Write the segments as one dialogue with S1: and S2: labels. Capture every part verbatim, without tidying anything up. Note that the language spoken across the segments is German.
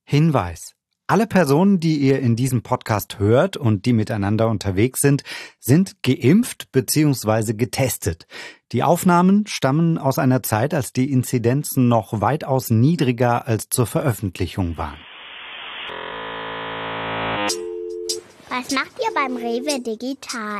S1: Hinweis. Alle Personen, die ihr in diesem Podcast hört und die miteinander unterwegs sind, sind geimpft bzw. getestet. Die Aufnahmen stammen aus einer Zeit, als die Inzidenzen noch weitaus niedriger als zur Veröffentlichung waren.
S2: Was macht ihr beim Rewe Digital?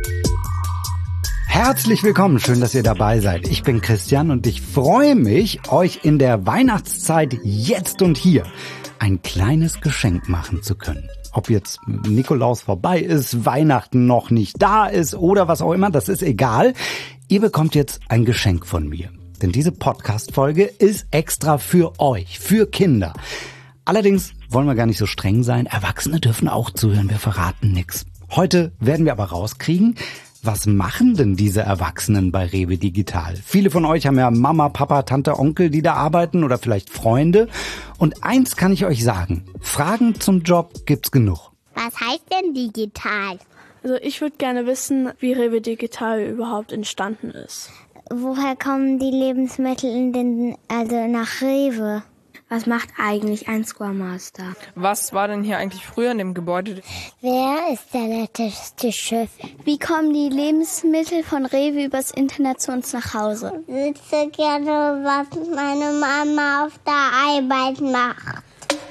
S1: Herzlich willkommen, schön, dass ihr dabei seid. Ich bin Christian und ich freue mich, euch in der Weihnachtszeit jetzt und hier ein kleines Geschenk machen zu können. Ob jetzt Nikolaus vorbei ist, Weihnachten noch nicht da ist oder was auch immer, das ist egal. Ihr bekommt jetzt ein Geschenk von mir. Denn diese Podcast-Folge ist extra für euch, für Kinder. Allerdings wollen wir gar nicht so streng sein. Erwachsene dürfen auch zuhören, wir verraten nichts. Heute werden wir aber rauskriegen, was machen denn diese Erwachsenen bei Rewe Digital? Viele von euch haben ja Mama, Papa, Tante, Onkel, die da arbeiten oder vielleicht Freunde. Und eins kann ich euch sagen, Fragen zum Job gibt's genug.
S2: Was heißt denn digital?
S3: Also ich würde gerne wissen, wie Rewe Digital überhaupt entstanden ist.
S2: Woher kommen die Lebensmittel in den, also nach Rewe?
S4: Was macht eigentlich ein Scrum Master?
S5: Was war denn hier eigentlich früher in dem Gebäude?
S2: Wer ist der netteste Chef?
S6: Wie kommen die Lebensmittel von Rewe übers Internet zu uns nach Hause?
S2: Ich wüsste gerne, was meine Mama auf der Arbeit macht.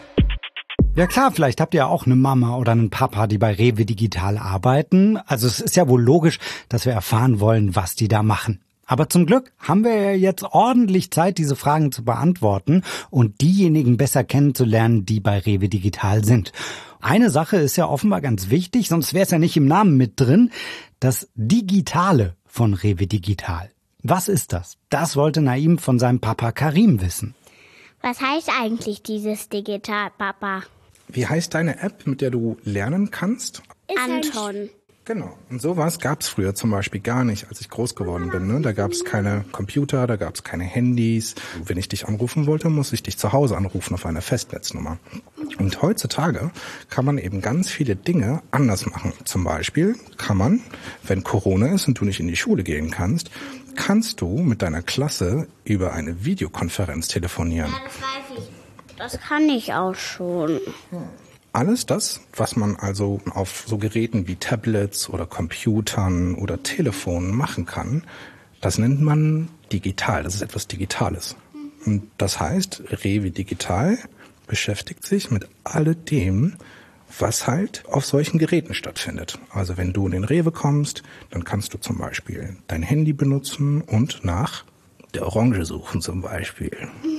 S1: Ja klar, vielleicht habt ihr auch eine Mama oder einen Papa, die bei Rewe Digital arbeiten. Also es ist ja wohl logisch, dass wir erfahren wollen, was die da machen. Aber zum Glück haben wir ja jetzt ordentlich Zeit, diese Fragen zu beantworten und diejenigen besser kennenzulernen, die bei Rewe Digital sind. Eine Sache ist ja offenbar ganz wichtig, sonst wäre es ja nicht im Namen mit drin, das Digitale von Rewe Digital. Was ist das? Das wollte Naim von seinem Papa Karim wissen.
S2: Was heißt eigentlich dieses Digital, Papa?
S7: Wie heißt deine App, mit der du lernen kannst?
S2: Anton.
S7: Genau. Und sowas gab es früher zum Beispiel gar nicht, als ich groß geworden bin. Ne? Da gab es keine Computer, da gab es keine Handys. Wenn ich dich anrufen wollte, muss ich dich zu Hause anrufen auf einer Festnetznummer. Und heutzutage kann man eben ganz viele Dinge anders machen. Zum Beispiel kann man, wenn Corona ist und du nicht in die Schule gehen kannst, kannst du mit deiner Klasse über eine Videokonferenz telefonieren.
S2: Ja, das weiß ich. Das kann ich auch schon.
S7: Alles das, was man also auf so Geräten wie Tablets oder Computern oder Telefonen machen kann, das nennt man digital. Das ist etwas Digitales. Und das heißt, Rewe Digital beschäftigt sich mit alledem, was halt auf solchen Geräten stattfindet. Also wenn du in den Rewe kommst, dann kannst du zum Beispiel dein Handy benutzen und nach der Orange suchen zum Beispiel.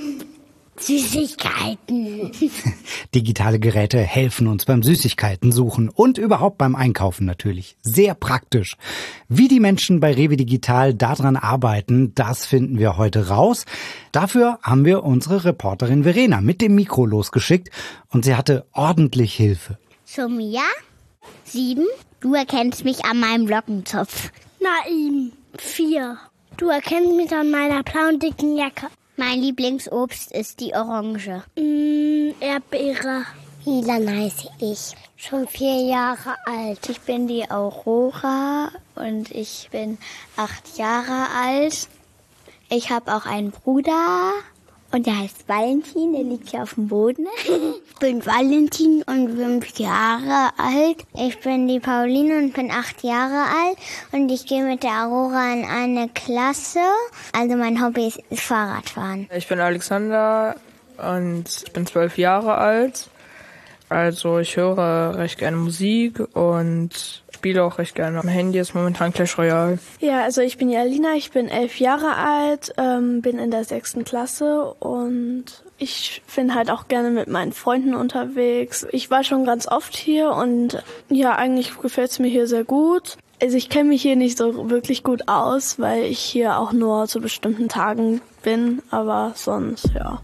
S2: Süßigkeiten.
S1: Digitale Geräte helfen uns beim Süßigkeiten suchen und überhaupt beim Einkaufen natürlich. Sehr praktisch. Wie die Menschen bei Rewe Digital daran arbeiten, das finden wir heute raus. Dafür haben wir unsere Reporterin Verena mit dem Mikro losgeschickt und sie hatte ordentlich Hilfe.
S2: Sumia, sieben. Du erkennst mich an meinem Lockenzopf.
S6: Naim, vier. Du erkennst mich an meiner blauen dicken Jacke.
S2: Mein Lieblingsobst ist die Orange.
S6: Mm, Erdbeere.
S2: Milan heiße ich. Schon vier Jahre alt.
S6: Ich bin die Aurora und ich bin acht Jahre alt. Ich habe auch einen Bruder und der heißt Valentin, der liegt hier auf dem Boden.
S2: Ich bin Valentin und fünf Jahre alt. Ich bin die Pauline und bin acht Jahre alt. Und ich gehe mit der Aurora in eine Klasse. Also mein Hobby ist Fahrradfahren.
S5: Ich bin Alexander und ich bin zwölf Jahre alt. Also ich höre recht gerne Musik und spiele auch recht gerne am Handy, ist momentan Clash Royale.
S3: Ja, also ich bin die Alina, ich bin elf Jahre alt, ähm, bin in der sechsten Klasse und ich bin halt auch gerne mit meinen Freunden unterwegs. Ich war schon ganz oft hier und ja, eigentlich gefällt es mir hier sehr gut. Also ich kenne mich hier nicht so wirklich gut aus, weil ich hier auch nur zu bestimmten Tagen bin, aber sonst, ja.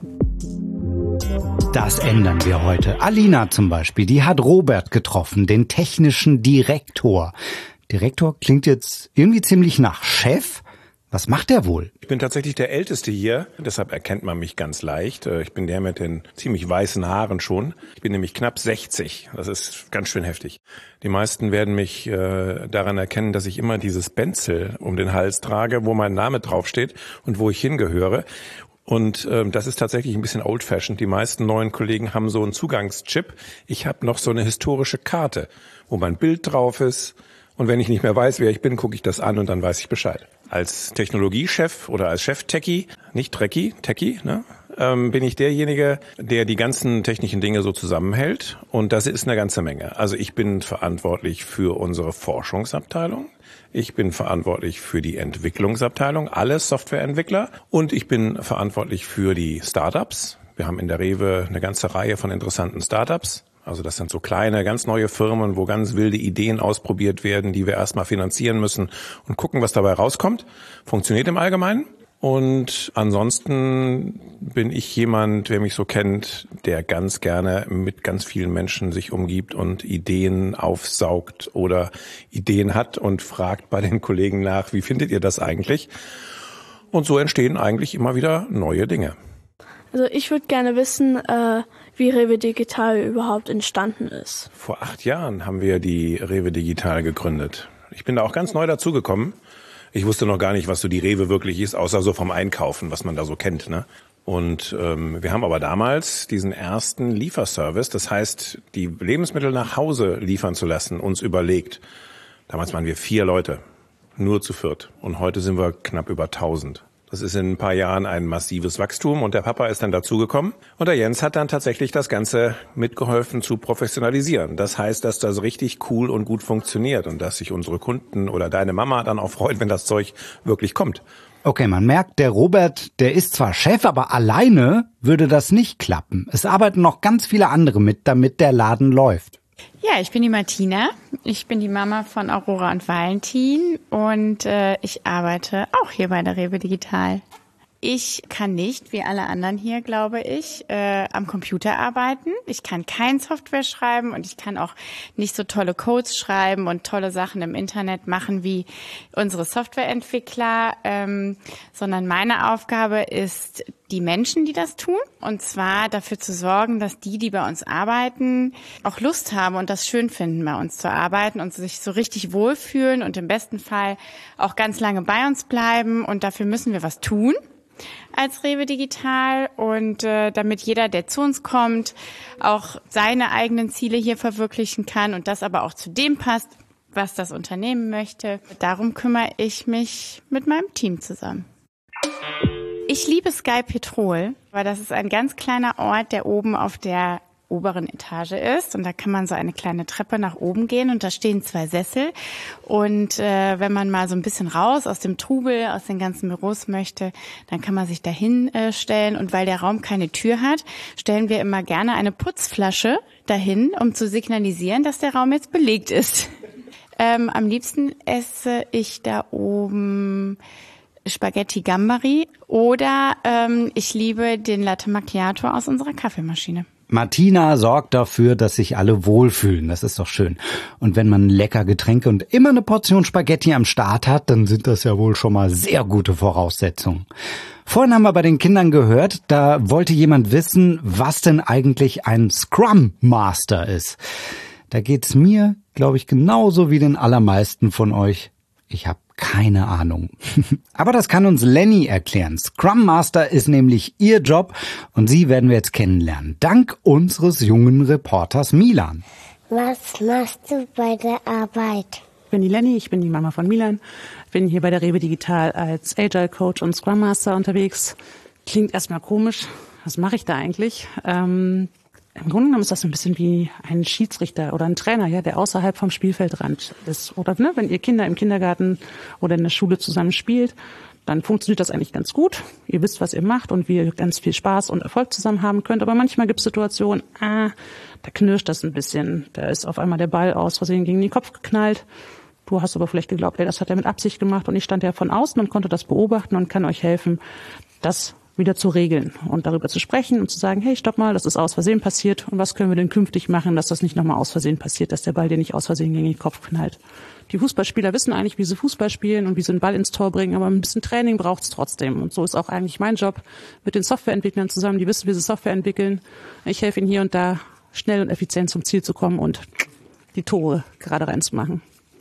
S1: Das ändern wir heute. Alina zum Beispiel, die hat Robert getroffen, den technischen Direktor. Direktor klingt jetzt irgendwie ziemlich nach Chef. Was macht der wohl?
S8: Ich bin tatsächlich der Älteste hier, deshalb erkennt man mich ganz leicht. Ich bin der mit den ziemlich weißen Haaren schon. Ich bin nämlich knapp sechzig, das ist ganz schön heftig. Die meisten werden mich äh, daran erkennen, dass ich immer dieses Benzel um den Hals trage, wo mein Name draufsteht und wo ich hingehöre. Und ähm, das ist tatsächlich ein bisschen old-fashioned. Die meisten neuen Kollegen haben so einen Zugangschip. Ich habe noch so eine historische Karte, wo mein Bild drauf ist. Und wenn ich nicht mehr weiß, wer ich bin, gucke ich das an und dann weiß ich Bescheid. Als Technologiechef oder als Chef-Techie, nicht Trekkie, Techie, ne, ähm, bin ich derjenige, der die ganzen technischen Dinge so zusammenhält. Und das ist eine ganze Menge. Also ich bin verantwortlich für unsere Forschungsabteilung. Ich bin verantwortlich für die Entwicklungsabteilung, alle Softwareentwickler. Und ich bin verantwortlich für die Startups. Wir haben in der Rewe eine ganze Reihe von interessanten Startups. Also das sind so kleine, ganz neue Firmen, wo ganz wilde Ideen ausprobiert werden, die wir erstmal finanzieren müssen und gucken, was dabei rauskommt. Funktioniert im Allgemeinen. Und ansonsten bin ich jemand, wer mich so kennt, der ganz gerne mit ganz vielen Menschen sich umgibt und Ideen aufsaugt oder Ideen hat und fragt bei den Kollegen nach, wie findet ihr das eigentlich? Und so entstehen eigentlich immer wieder neue Dinge.
S3: Also ich würde gerne wissen, äh, wie Rewe Digital überhaupt entstanden ist.
S8: Vor acht Jahren haben wir die Rewe Digital gegründet. Ich bin da auch ganz neu dazugekommen. Ich wusste noch gar nicht, was so die Rewe wirklich ist, außer so vom Einkaufen, was man da so kennt, ne? Und ähm, wir haben aber damals diesen ersten Lieferservice, das heißt, die Lebensmittel nach Hause liefern zu lassen, uns überlegt. Damals waren wir vier Leute, nur zu viert. Und heute sind wir knapp über tausend. Das ist in ein paar Jahren ein massives Wachstum und der Papa ist dann dazugekommen. Und der Jens hat dann tatsächlich das Ganze mitgeholfen zu professionalisieren. Das heißt, dass das richtig cool und gut funktioniert und dass sich unsere Kunden oder deine Mama dann auch freut, wenn das Zeug wirklich kommt.
S1: Okay, man merkt, der Robert, der ist zwar Chef, aber alleine würde das nicht klappen. Es arbeiten noch ganz viele andere mit, damit der Laden läuft.
S9: Ja, ich bin die Martina. Ich bin die Mama von Aurora und Valentin und äh, ich arbeite auch hier bei der Rewe Digital. Ich kann nicht, wie alle anderen hier, glaube ich, äh, am Computer arbeiten. Ich kann kein Software schreiben und ich kann auch nicht so tolle Codes schreiben und tolle Sachen im Internet machen wie unsere Softwareentwickler, ähm, sondern meine Aufgabe ist, die Menschen, die das tun, und zwar dafür zu sorgen, dass die, die bei uns arbeiten, auch Lust haben und das schön finden, bei uns zu arbeiten und sich so richtig wohlfühlen und im besten Fall auch ganz lange bei uns bleiben. Und dafür müssen wir was tun als Rewe Digital und äh, damit jeder, der zu uns kommt, auch seine eigenen Ziele hier verwirklichen kann und das aber auch zu dem passt, was das Unternehmen möchte. Darum kümmere ich mich mit meinem Team zusammen. Ich liebe Sky Petrol, weil das ist ein ganz kleiner Ort, der oben auf der oberen Etage ist und da kann man so eine kleine Treppe nach oben gehen und da stehen zwei Sessel und äh, wenn man mal so ein bisschen raus aus dem Trubel, aus den ganzen Büros möchte, dann kann man sich dahin äh, stellen und weil der Raum keine Tür hat, stellen wir immer gerne eine Putzflasche dahin, um zu signalisieren, dass der Raum jetzt belegt ist. Ähm, am liebsten esse ich da oben Spaghetti Gambari oder ähm, ich liebe den Latte Macchiato aus unserer Kaffeemaschine.
S1: Martina sorgt dafür, dass sich alle wohlfühlen. Das ist doch schön. Und wenn man lecker Getränke und immer eine Portion Spaghetti am Start hat, dann sind das ja wohl schon mal sehr gute Voraussetzungen. Vorhin haben wir bei den Kindern gehört, da wollte jemand wissen, was denn eigentlich ein Scrum Master ist. Da geht's mir, glaube ich, genauso wie den allermeisten von euch. Ich habe keine Ahnung. Aber das kann uns Lenny erklären. Scrum Master ist nämlich ihr Job und sie werden wir jetzt kennenlernen. Dank unseres jungen Reporters Milan.
S2: Was machst du bei der Arbeit?
S10: Ich bin die Lenny, ich bin die Mama von Milan. Ich bin hier bei der Rewe Digital als Agile Coach und Scrum Master unterwegs. Klingt erstmal komisch. Was mache ich da eigentlich? Ähm, Im Grunde genommen ist das ein bisschen wie ein Schiedsrichter oder ein Trainer, ja, der außerhalb vom Spielfeldrand ist. Oder ne, wenn ihr Kinder im Kindergarten oder in der Schule zusammen spielt, dann funktioniert das eigentlich ganz gut. Ihr wisst, was ihr macht und wie ihr ganz viel Spaß und Erfolg zusammen haben könnt. Aber manchmal gibt es Situationen, ah, da knirscht das ein bisschen. Da ist auf einmal der Ball aus Versehen gegen den Kopf geknallt. Du hast aber vielleicht geglaubt, ey, das hat er mit Absicht gemacht und ich stand ja von außen und konnte das beobachten und kann euch helfen, das wieder zu regeln und darüber zu sprechen und zu sagen, hey, stopp mal, das ist aus Versehen passiert und was können wir denn künftig machen, dass das nicht nochmal aus Versehen passiert, dass der Ball dir nicht aus Versehen gegen den Kopf knallt. Die Fußballspieler wissen eigentlich, wie sie Fußball spielen und wie sie einen Ball ins Tor bringen, aber ein bisschen Training braucht es trotzdem. Und so ist auch eigentlich mein Job mit den Softwareentwicklern zusammen, die wissen, wie sie Software entwickeln. Ich helfe ihnen hier und da, schnell und effizient zum Ziel zu kommen und die Tore gerade reinzumachen.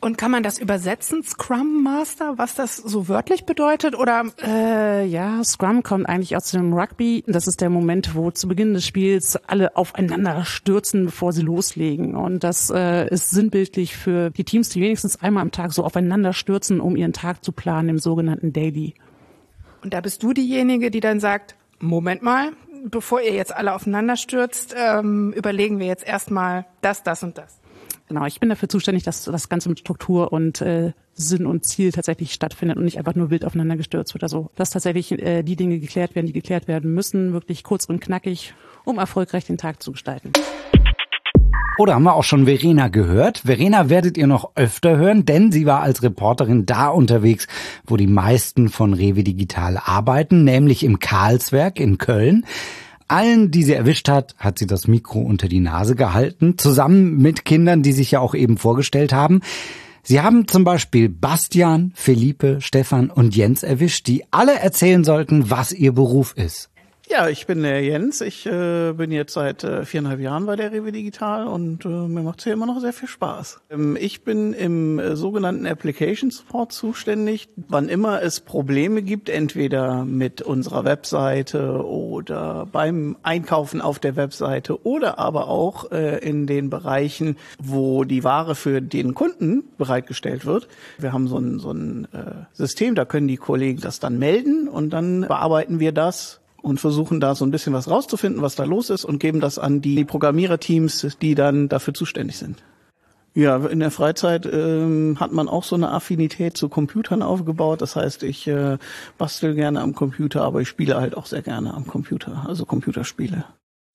S11: Und kann man das übersetzen, Scrum Master, was das so wörtlich bedeutet? Oder
S10: äh, ja, Scrum kommt eigentlich aus dem Rugby. Das ist der Moment, wo zu Beginn des Spiels alle aufeinander stürzen, bevor sie loslegen. Und das äh, ist sinnbildlich für die Teams, die wenigstens einmal am Tag so aufeinander stürzen, um ihren Tag zu planen, im sogenannten Daily.
S11: Und da bist du diejenige, die dann sagt, Moment mal, bevor ihr jetzt alle aufeinander stürzt, ähm, überlegen wir jetzt erstmal das, das und das.
S10: Genau, ich bin dafür zuständig, dass das Ganze mit Struktur und äh, Sinn und Ziel tatsächlich stattfindet und nicht einfach nur wild aufeinander gestürzt wird. Also dass tatsächlich äh, die Dinge geklärt werden, die geklärt werden müssen, wirklich kurz und knackig, um erfolgreich den Tag zu gestalten.
S1: Oder haben wir auch schon Verena gehört? Verena werdet ihr noch öfter hören, denn sie war als Reporterin da unterwegs, wo die meisten von Rewe Digital arbeiten, nämlich im Karlswerk in Köln. Allen, die sie erwischt hat, hat sie das Mikro unter die Nase gehalten, zusammen mit Kindern, die sich ja auch eben vorgestellt haben. Sie haben zum Beispiel Bastian, Felipe, Stefan und Jens erwischt, die alle erzählen sollten, was ihr Beruf ist.
S12: Ja, ich bin der Jens. Ich äh, bin jetzt seit äh, viereinhalb Jahren bei der Rewe Digital und äh, mir macht es hier immer noch sehr viel Spaß. Ähm, ich bin im äh, sogenannten Application Support zuständig. Wann immer es Probleme gibt, entweder mit unserer Webseite oder beim Einkaufen auf der Webseite oder aber auch äh, in den Bereichen, wo die Ware für den Kunden bereitgestellt wird. Wir haben so ein, so ein äh, System, da können die Kollegen das dann melden und dann bearbeiten wir das und versuchen da so ein bisschen was rauszufinden, was da los ist und geben das an die Programmiererteams, die dann dafür zuständig sind. Ja, in der Freizeit ähm, hat man auch so eine Affinität zu Computern aufgebaut. Das heißt, ich äh, bastel gerne am Computer, aber ich spiele halt auch sehr gerne am Computer, also Computerspiele.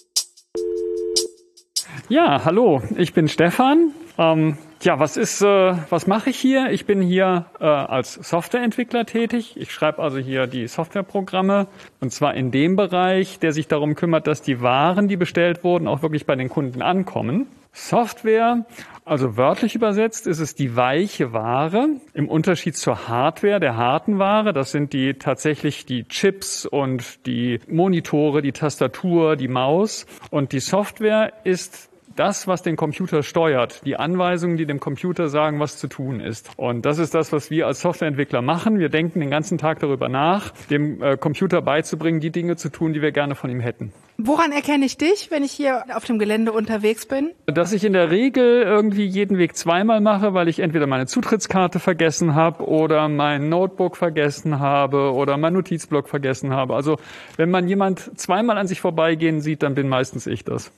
S13: Ja, hallo, ich bin Stefan. Ähm, ja, was ist, äh, was mache ich hier? Ich bin hier äh, als Softwareentwickler tätig. Ich schreibe also hier die Softwareprogramme und zwar in dem Bereich, der sich darum kümmert, dass die Waren, die bestellt wurden, auch wirklich bei den Kunden ankommen. Software, also wörtlich übersetzt, ist es die weiche Ware im Unterschied zur Hardware, der harten Ware. Das sind die tatsächlich die Chips und die Monitore, die Tastatur, die Maus. Und die Software ist das, was den Computer steuert, die Anweisungen, die dem Computer sagen, was zu tun ist. Und das ist das, was wir als Softwareentwickler machen. Wir denken den ganzen Tag darüber nach, dem äh, Computer beizubringen, die Dinge zu tun, die wir gerne von ihm hätten.
S11: Woran erkenne ich dich, wenn ich hier auf dem Gelände unterwegs bin?
S13: Dass ich in der Regel irgendwie jeden Weg zweimal mache, weil ich entweder meine Zutrittskarte vergessen habe oder mein Notebook vergessen habe oder mein Notizblock vergessen habe. Also wenn man jemand zweimal an sich vorbeigehen sieht, dann bin meistens ich das.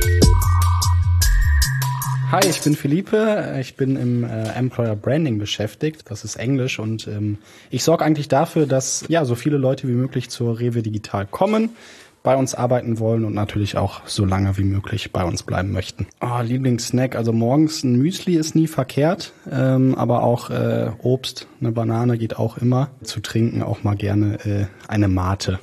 S14: Hi, ich bin Felipe. Ich bin im äh, Employer Branding beschäftigt. Das ist Englisch und ähm, ich sorge eigentlich dafür, dass ja so viele Leute wie möglich zur Rewe Digital kommen, bei uns arbeiten wollen und natürlich auch so lange wie möglich bei uns bleiben möchten. Oh, Lieblingssnack, also morgens ein Müsli ist nie verkehrt, ähm, aber auch äh, Obst, eine Banane geht auch immer. Zu trinken auch mal gerne äh, eine Mate.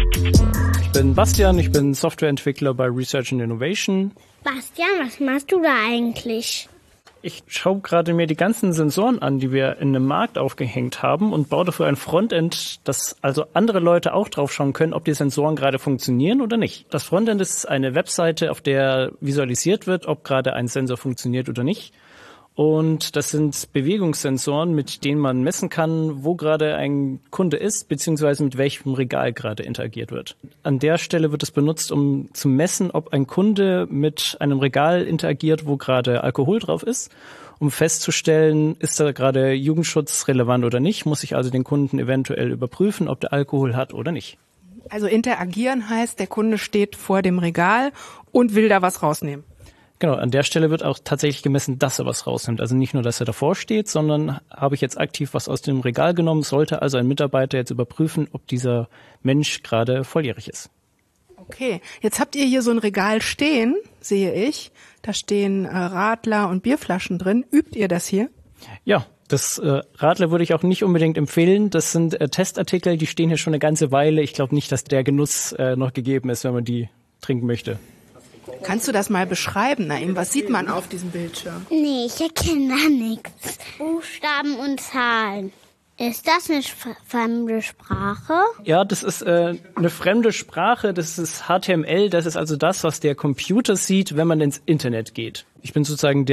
S15: Ich bin Bastian, ich bin Softwareentwickler bei Research and Innovation.
S2: Bastian, was machst du da eigentlich?
S15: Ich schaue gerade mir die ganzen Sensoren an, die wir in einem Markt aufgehängt haben und baue dafür ein Frontend, dass also andere Leute auch drauf schauen können, ob die Sensoren gerade funktionieren oder nicht. Das Frontend ist eine Webseite, auf der visualisiert wird, ob gerade ein Sensor funktioniert oder nicht. Und das sind Bewegungssensoren, mit denen man messen kann, wo gerade ein Kunde ist, beziehungsweise mit welchem Regal gerade interagiert wird. An der Stelle wird es benutzt, um zu messen, ob ein Kunde mit einem Regal interagiert, wo gerade Alkohol drauf ist, um festzustellen, ist da gerade Jugendschutz relevant oder nicht, muss ich also den Kunden eventuell überprüfen, ob der Alkohol hat oder nicht.
S11: Also interagieren heißt, der Kunde steht vor dem Regal und will da was rausnehmen.
S15: Genau, an der Stelle wird auch tatsächlich gemessen, dass er was rausnimmt. Also nicht nur, dass er davor steht, sondern habe ich jetzt aktiv was aus dem Regal genommen, sollte also ein Mitarbeiter jetzt überprüfen, ob dieser Mensch gerade volljährig ist.
S11: Okay, jetzt habt ihr hier so ein Regal stehen, sehe ich. Da stehen äh, Radler und Bierflaschen drin. Übt ihr das hier?
S15: Ja, das äh, Radler würde ich auch nicht unbedingt empfehlen. Das sind äh, Testartikel, die stehen hier schon eine ganze Weile. Ich glaube nicht, dass der Genuss äh, noch gegeben ist, wenn man die trinken möchte.
S11: Kannst du das mal beschreiben, Naim? Was sieht man auf diesem Bildschirm?
S2: Nee, ich erkenne da nichts. Buchstaben und Zahlen. Ist das eine fremde Sprache?
S15: Ja, das ist äh, eine fremde Sprache. Das ist H T M L. Das ist also das, was der Computer sieht, wenn man ins Internet geht. Ich bin sozusagen der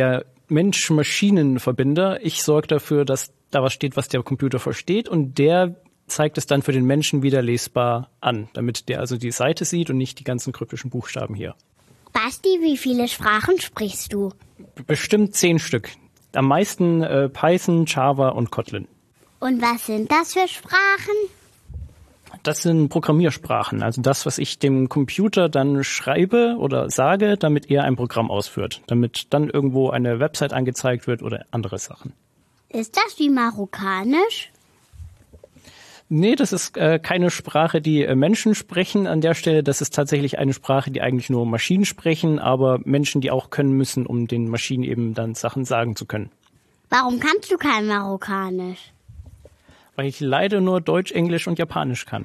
S15: Mensch-Maschinen-Verbinder. Ich sorge dafür, dass da was steht, was der Computer versteht, und der zeigt es dann für den Menschen wieder lesbar an, damit der also die Seite sieht und nicht die ganzen kryptischen Buchstaben hier.
S2: Basti, wie viele Sprachen sprichst du?
S15: Bestimmt zehn Stück. Am meisten äh, Python, Java und Kotlin.
S2: Und was sind das für Sprachen?
S15: Das sind Programmiersprachen, also das, was ich dem Computer dann schreibe oder sage, damit er ein Programm ausführt, damit dann irgendwo eine Website angezeigt wird oder andere Sachen.
S2: Ist das wie Marokkanisch?
S15: Nee, das ist äh, keine Sprache, die äh, Menschen sprechen an der Stelle. Das ist tatsächlich eine Sprache, die eigentlich nur Maschinen sprechen, aber Menschen, die auch können müssen, um den Maschinen eben dann Sachen sagen zu können.
S2: Warum kannst du kein Marokkanisch?
S15: Weil ich leider nur Deutsch, Englisch und Japanisch kann.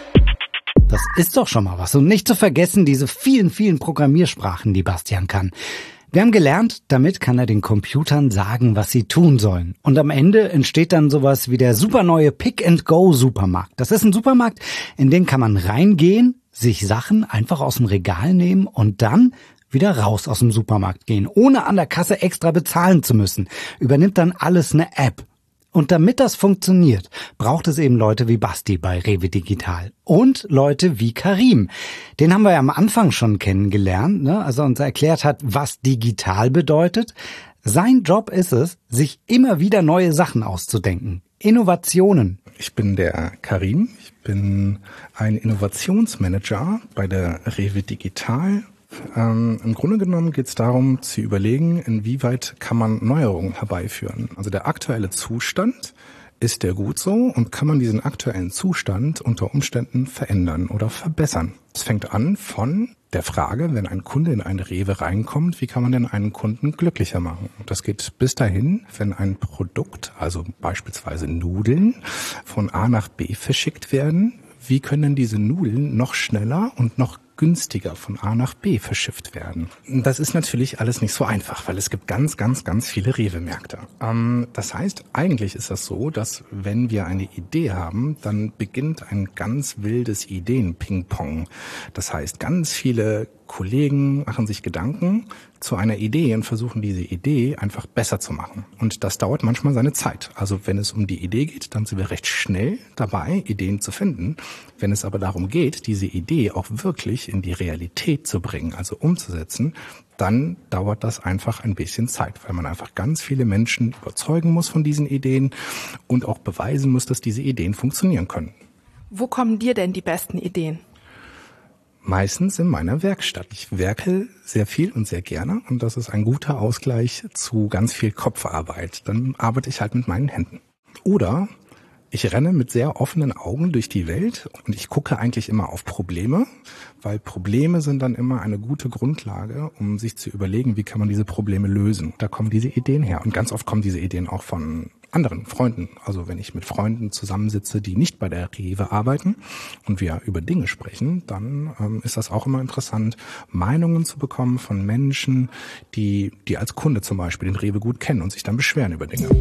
S1: Das ist doch schon mal was. Und nicht zu vergessen, diese vielen, vielen Programmiersprachen, die Bastian kann. Wir haben gelernt, damit kann er den Computern sagen, was sie tun sollen. Und am Ende entsteht dann sowas wie der super neue Pick-and-Go-Supermarkt. Das ist ein Supermarkt, in den kann man reingehen, sich Sachen einfach aus dem Regal nehmen und dann wieder raus aus dem Supermarkt gehen, ohne an der Kasse extra bezahlen zu müssen. Übernimmt dann alles eine App. Und damit das funktioniert, braucht es eben Leute wie Basti bei Rewe Digital und Leute wie Karim. Den haben wir ja am Anfang schon kennengelernt, ne? Als er uns erklärt hat, was digital bedeutet. Sein Job ist es, sich immer wieder neue Sachen auszudenken. Innovationen.
S7: Ich bin der Karim. Ich bin ein Innovationsmanager bei der Rewe Digital. Ähm, im Grunde genommen geht es darum, zu überlegen, inwieweit kann man Neuerungen herbeiführen. Also der aktuelle Zustand, ist der gut so und kann man diesen aktuellen Zustand unter Umständen verändern oder verbessern? Es fängt an von der Frage, wenn ein Kunde in eine Rewe reinkommt, wie kann man denn einen Kunden glücklicher machen? Das geht bis dahin, wenn ein Produkt, also beispielsweise Nudeln, von A nach B verschickt werden, wie können denn diese Nudeln noch schneller und noch günstiger von A nach B verschifft werden? Das ist natürlich alles nicht so einfach, weil es gibt ganz, ganz, ganz viele Rewe-Märkte. Ähm, das heißt, eigentlich ist das so, dass wenn wir eine Idee haben, dann beginnt ein ganz wildes Ideen-Ping-Pong. Das heißt, ganz viele Kollegen machen sich Gedanken zu einer Idee und versuchen diese Idee einfach besser zu machen. Und das dauert manchmal seine Zeit. Also wenn es um die Idee geht, dann sind wir recht schnell dabei, Ideen zu finden. Wenn es aber darum geht, diese Idee auch wirklich in die Realität zu bringen, also umzusetzen, dann dauert das einfach ein bisschen Zeit, weil man einfach ganz viele Menschen überzeugen muss von diesen Ideen und auch beweisen muss, dass diese Ideen funktionieren können.
S11: Wo kommen dir denn die besten Ideen?
S7: Meistens in meiner Werkstatt. Ich werke sehr viel und sehr gerne und das ist ein guter Ausgleich zu ganz viel Kopfarbeit. Dann arbeite ich halt mit meinen Händen. Oder ich renne mit sehr offenen Augen durch die Welt und ich gucke eigentlich immer auf Probleme, weil Probleme sind dann immer eine gute Grundlage, um sich zu überlegen, wie kann man diese Probleme lösen. Da kommen diese Ideen her und ganz oft kommen diese Ideen auch von anderen Freunden. Also wenn ich mit Freunden zusammensitze, die nicht bei der Rewe arbeiten und wir über Dinge sprechen, dann ähm, ist das auch immer interessant, Meinungen zu bekommen von Menschen, die, die als Kunde zum Beispiel den Rewe gut kennen und sich dann beschweren über Dinge.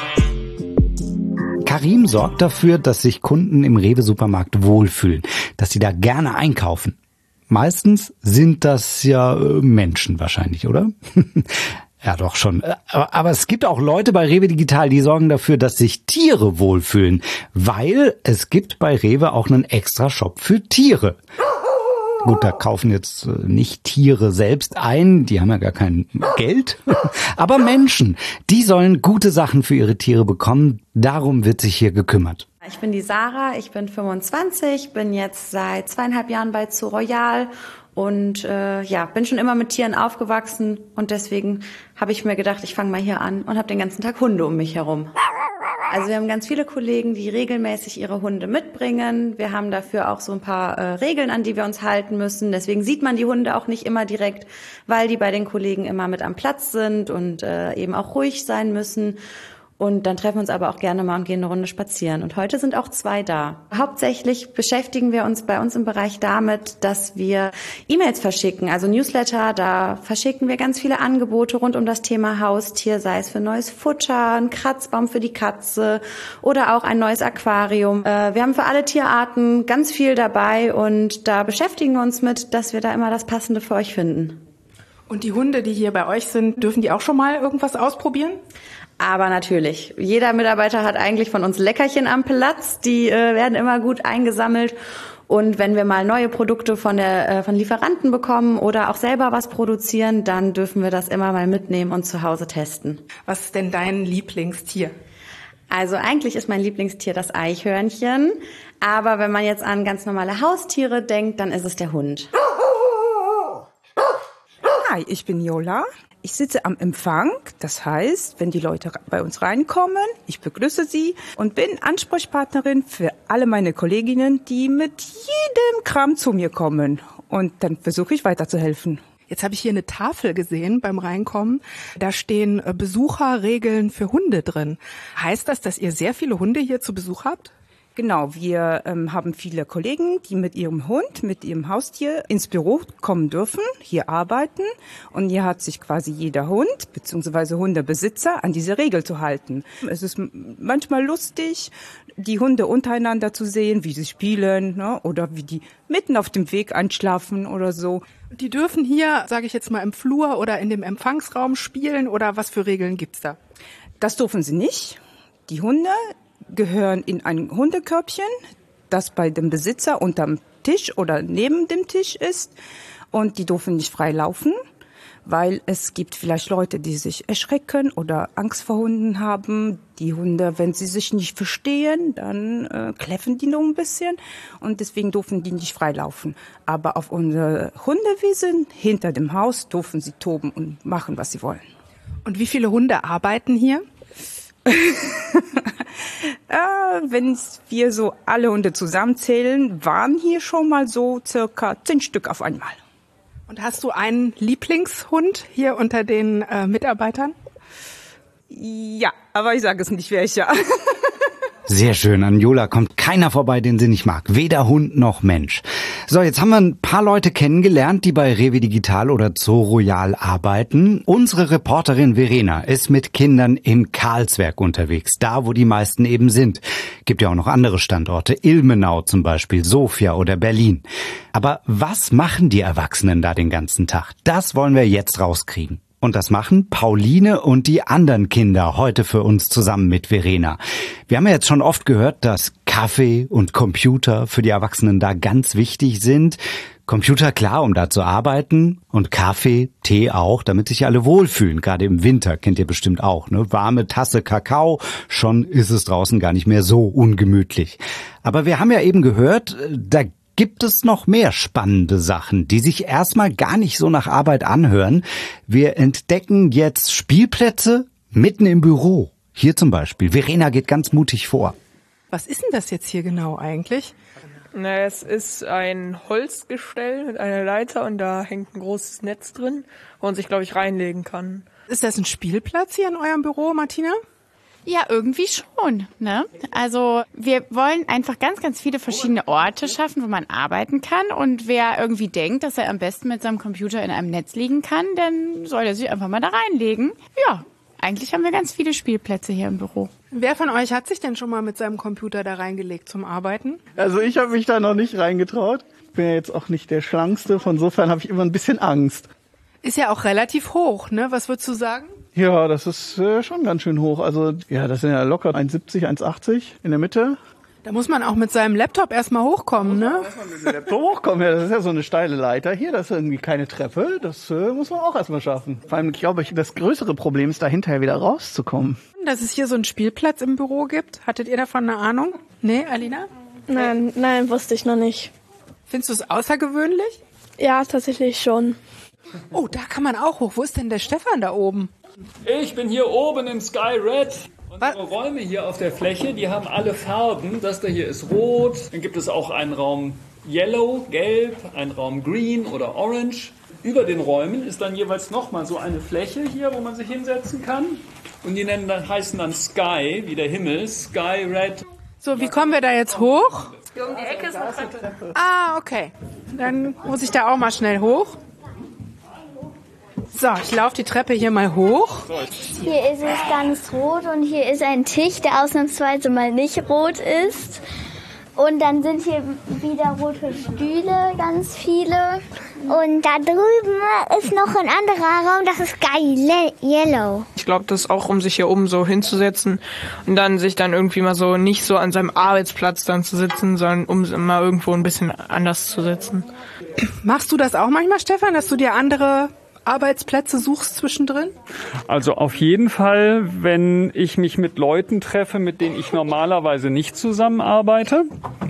S1: Karim sorgt dafür, dass sich Kunden im Rewe-Supermarkt wohlfühlen, dass sie da gerne einkaufen. Meistens sind das ja äh, Menschen wahrscheinlich, oder? Ja, doch schon. Aber, aber es gibt auch Leute bei Rewe Digital, die sorgen dafür, dass sich Tiere wohlfühlen, weil es gibt bei Rewe auch einen extra Shop für Tiere. Gut, da kaufen jetzt nicht Tiere selbst ein, die haben ja gar kein Geld, aber Menschen, die sollen gute Sachen für ihre Tiere bekommen, darum wird sich hier gekümmert.
S16: Ich bin die Sarah, ich bin fünfundzwanzig, bin jetzt seit zweieinhalb Jahren bei Zoo Royal und äh, ja, bin schon immer mit Tieren aufgewachsen und deswegen habe ich mir gedacht, ich fange mal hier an und habe den ganzen Tag Hunde um mich herum. Also wir haben ganz viele Kollegen, die regelmäßig ihre Hunde mitbringen. Wir haben dafür auch so ein paar äh, Regeln, an die wir uns halten müssen. Deswegen sieht man die Hunde auch nicht immer direkt, weil die bei den Kollegen immer mit am Platz sind und äh, eben auch ruhig sein müssen. Und dann treffen wir uns aber auch gerne mal und gehen eine Runde spazieren. Und heute sind auch zwei da. Hauptsächlich beschäftigen wir uns bei uns im Bereich damit, dass wir E-Mails verschicken, also Newsletter. Da verschicken wir ganz viele Angebote rund um das Thema Haustier, sei es für neues Futter, ein Kratzbaum für die Katze oder auch ein neues Aquarium. Wir haben für alle Tierarten ganz viel dabei und da beschäftigen wir uns mit, dass wir da immer das Passende für euch finden.
S11: Und die Hunde, die hier bei euch sind, dürfen die auch schon mal irgendwas ausprobieren?
S16: Aber natürlich, jeder Mitarbeiter hat eigentlich von uns Leckerchen am Platz. Die äh, werden immer gut eingesammelt. Und wenn wir mal neue Produkte von der äh, von Lieferanten bekommen oder auch selber was produzieren, dann dürfen wir das immer mal mitnehmen und zu Hause testen.
S11: Was ist denn dein Lieblingstier?
S16: Also eigentlich ist mein Lieblingstier das Eichhörnchen. Aber wenn man jetzt an ganz normale Haustiere denkt, dann ist es der Hund.
S17: Hi, ich bin Jola. Ich sitze am Empfang, das heißt, wenn die Leute bei uns reinkommen, ich begrüße sie und bin Ansprechpartnerin für alle meine Kolleginnen, die mit jedem Kram zu mir kommen. Und dann versuche ich weiterzuhelfen.
S11: Jetzt habe ich hier eine Tafel gesehen beim Reinkommen. Da stehen Besucherregeln für Hunde drin. Heißt das, dass ihr sehr viele Hunde hier zu Besuch habt?
S17: Genau, wir ähm, haben viele Kollegen, die mit ihrem Hund, mit ihrem Haustier ins Büro kommen dürfen, hier arbeiten. Und hier hat sich quasi jeder Hund bzw. Hundebesitzer an diese Regel zu halten. Es ist manchmal lustig, die Hunde untereinander zu sehen, wie sie spielen, ne, oder wie die mitten auf dem Weg einschlafen oder so.
S11: Die dürfen hier, sage ich jetzt mal, im Flur oder in dem Empfangsraum spielen oder was für Regeln gibt's da?
S17: Das dürfen sie nicht. Die Hunde gehören in ein Hundekörbchen, das bei dem Besitzer unterm Tisch oder neben dem Tisch ist. Und die dürfen nicht frei laufen, weil es gibt vielleicht Leute, die sich erschrecken oder Angst vor Hunden haben. Die Hunde, wenn sie sich nicht verstehen, dann äh, kläffen die noch ein bisschen. Und deswegen dürfen die nicht frei laufen. Aber auf unsere Hundewiesen hinter dem Haus dürfen sie toben und machen, was sie wollen.
S11: Und wie viele Hunde arbeiten hier?
S17: äh, wenn wir so alle Hunde zusammenzählen, waren hier schon mal so circa zehn Stück auf einmal.
S11: Und hast du einen Lieblingshund hier unter den äh, Mitarbeitern?
S17: Ja, aber ich sage es nicht welcher.
S1: Sehr schön, an Jola kommt keiner vorbei, den sie nicht mag. Weder Hund noch Mensch. So, jetzt haben wir ein paar Leute kennengelernt, die bei Rewe Digital oder Zoo Royal arbeiten. Unsere Reporterin Verena ist mit Kindern in Karlswerk unterwegs, da wo die meisten eben sind. Gibt ja auch noch andere Standorte, Ilmenau zum Beispiel, Sofia oder Berlin. Aber was machen die Erwachsenen da den ganzen Tag? Das wollen wir jetzt rauskriegen. Und das machen Pauline und die anderen Kinder heute für uns zusammen mit Verena. Wir haben ja jetzt schon oft gehört, dass Kaffee und Computer für die Erwachsenen da ganz wichtig sind. Computer, klar, um da zu arbeiten, und Kaffee, Tee auch, damit sich alle wohlfühlen. Gerade im Winter, kennt ihr bestimmt auch, ne? Warme Tasse Kakao, schon ist es draußen gar nicht mehr so ungemütlich. Aber wir haben ja eben gehört, da gibt es noch mehr spannende Sachen, die sich erstmal gar nicht so nach Arbeit anhören. Wir entdecken jetzt Spielplätze mitten im Büro. Hier zum Beispiel. Verena geht ganz mutig vor.
S11: Was ist denn das jetzt hier genau eigentlich?
S5: Na, es ist ein Holzgestell mit einer Leiter und da hängt ein großes Netz drin, wo man sich, glaube ich, reinlegen kann.
S11: Ist das ein Spielplatz hier in eurem Büro, Martina?
S9: Ja, irgendwie schon, ne? Also wir wollen einfach ganz, ganz viele verschiedene Orte schaffen, wo man arbeiten kann. Und wer irgendwie denkt, dass er am besten mit seinem Computer in einem Netz liegen kann, dann soll er sich einfach mal da reinlegen. Ja, eigentlich haben wir ganz viele Spielplätze hier im Büro.
S11: Wer von euch hat sich denn schon mal mit seinem Computer da reingelegt zum Arbeiten?
S12: Also ich habe mich da noch nicht reingetraut. Ich bin ja jetzt auch nicht der Schlankste, von insofern habe ich immer ein bisschen Angst.
S11: Ist ja auch relativ hoch, ne? Was würdest du sagen?
S12: Ja, das ist äh, schon ganz schön hoch. Also ja, das sind ja locker eins siebzig, eins achtzig in der Mitte.
S11: Da muss man auch mit seinem Laptop erstmal hochkommen, ne?
S12: Erstmal mit dem Laptop hochkommen, ja, das ist ja so eine steile Leiter hier, das ist irgendwie keine Treppe, das äh, muss man auch erstmal schaffen. Vor allem, glaube ich, das größere Problem ist, da hinterher wieder rauszukommen.
S11: Dass es hier so einen Spielplatz im Büro gibt, hattet ihr davon eine Ahnung? Nee, Alina?
S3: Nein, nein, wusste ich noch nicht.
S11: Findest du es außergewöhnlich?
S3: Ja, tatsächlich schon.
S11: Oh, da kann man auch hoch. Wo ist denn der Stefan da oben?
S13: Ich bin hier oben im Sky Red. Unsere Räume hier auf der Fläche, die haben alle Farben. Das da hier ist rot. Dann gibt es auch einen Raum Yellow, gelb, einen Raum Green oder Orange. Über den Räumen ist dann jeweils nochmal so eine Fläche hier, wo man sich hinsetzen kann. Und die nennen dann, heißen dann Sky, wie der Himmel, Sky Red.
S11: So, wie kommen wir da jetzt hoch?
S3: Hier um die Ecke ist eine Treppe.
S11: Ah, okay. Dann muss ich da auch mal schnell hoch. So, ich laufe die Treppe hier mal hoch.
S2: Hier ist es ganz rot und hier ist ein Tisch, der ausnahmsweise mal nicht rot ist. Und dann sind hier wieder rote Stühle, ganz viele. Und da drüben ist noch ein anderer Raum, das ist geil, yellow.
S5: Ich glaube, das ist auch, um sich hier oben so hinzusetzen und dann sich dann irgendwie mal so nicht so an seinem Arbeitsplatz dann zu sitzen, sondern um mal irgendwo ein bisschen anders zu sitzen.
S11: Machst du das auch manchmal, Stefan, dass du dir andere Arbeitsplätze suchst zwischendrin?
S13: Also auf jeden Fall, wenn ich mich mit Leuten treffe, mit denen ich normalerweise nicht zusammenarbeite.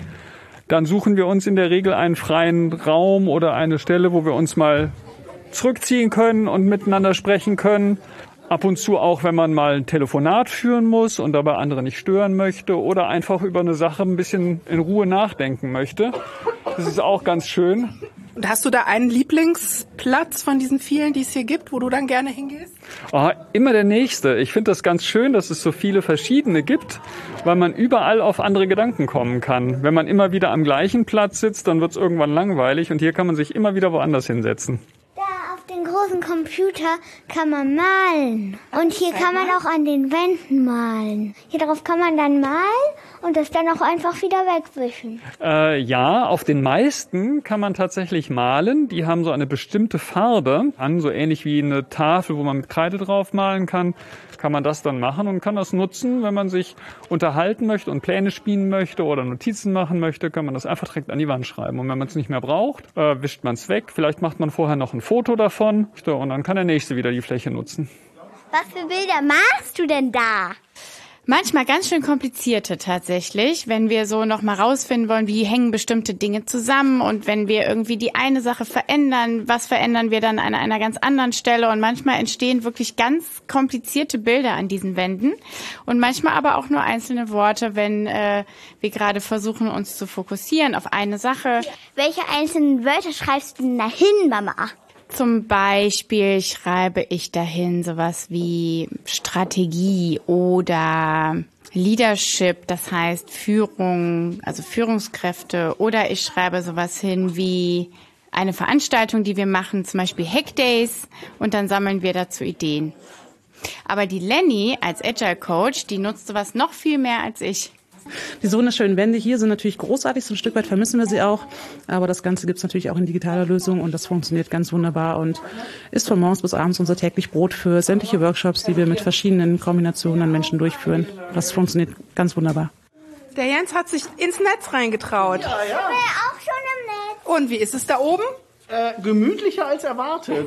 S13: Dann suchen wir uns in der Regel einen freien Raum oder eine Stelle, wo wir uns mal zurückziehen können und miteinander sprechen können. Ab und zu auch, wenn man mal ein Telefonat führen muss und dabei andere nicht stören möchte oder einfach über eine Sache ein bisschen in Ruhe nachdenken möchte. Das ist auch ganz schön.
S11: Und hast du da einen Lieblingsplatz von diesen vielen, die es hier gibt, wo du dann gerne hingehst?
S13: Oh, immer der nächste. Ich finde das ganz schön, dass es so viele verschiedene gibt, weil man überall auf andere Gedanken kommen kann. Wenn man immer wieder am gleichen Platz sitzt, dann wird es irgendwann langweilig und hier kann man sich immer wieder woanders hinsetzen.
S2: Da auf den großen Computer kann man malen und hier kann man auch an den Wänden malen. Hier drauf kann man dann malen und das dann auch einfach wieder wegwischen.
S13: Äh, ja, auf den meisten kann man tatsächlich malen. Die haben so eine bestimmte Farbe an, so ähnlich wie eine Tafel, wo man mit Kreide drauf malen kann. Kann man das dann machen und kann das nutzen, wenn man sich unterhalten möchte und Pläne spielen möchte oder Notizen machen möchte, kann man das einfach direkt an die Wand schreiben. Und wenn man es nicht mehr braucht, äh, wischt man es weg. Vielleicht macht man vorher noch ein Foto davon und dann kann der Nächste wieder die Fläche nutzen.
S2: Was für Bilder malst du denn da?
S9: Manchmal ganz schön komplizierte tatsächlich, wenn wir so noch mal rausfinden wollen, wie hängen bestimmte Dinge zusammen und wenn wir irgendwie die eine Sache verändern, was verändern wir dann an einer ganz anderen Stelle und manchmal entstehen wirklich ganz komplizierte Bilder an diesen Wänden und manchmal aber auch nur einzelne Worte, wenn äh, wir gerade versuchen, uns zu fokussieren auf eine Sache.
S2: Welche einzelnen Wörter schreibst du denn dahin, Mama?
S9: Zum Beispiel schreibe ich dahin sowas wie Strategie oder Leadership, das heißt Führung, also Führungskräfte. Oder ich schreibe sowas hin wie eine Veranstaltung, die wir machen, zum Beispiel Hackdays, und dann sammeln wir dazu Ideen. Aber die Lenny als Agile Coach, die nutzt sowas noch viel mehr als ich.
S10: Die wunderschönen Wände hier sind natürlich großartig, so ein Stück weit vermissen wir sie auch, aber das Ganze gibt es natürlich auch in digitaler Lösung und das funktioniert ganz wunderbar und ist von morgens bis abends unser täglich Brot für sämtliche Workshops, die wir mit verschiedenen Kombinationen an Menschen durchführen. Das funktioniert ganz wunderbar.
S11: Der Jens hat sich ins Netz reingetraut.
S2: Ja, ja. Ich bin auch schon im Netz.
S11: Und wie ist es da oben?
S12: Äh, gemütlicher als erwartet.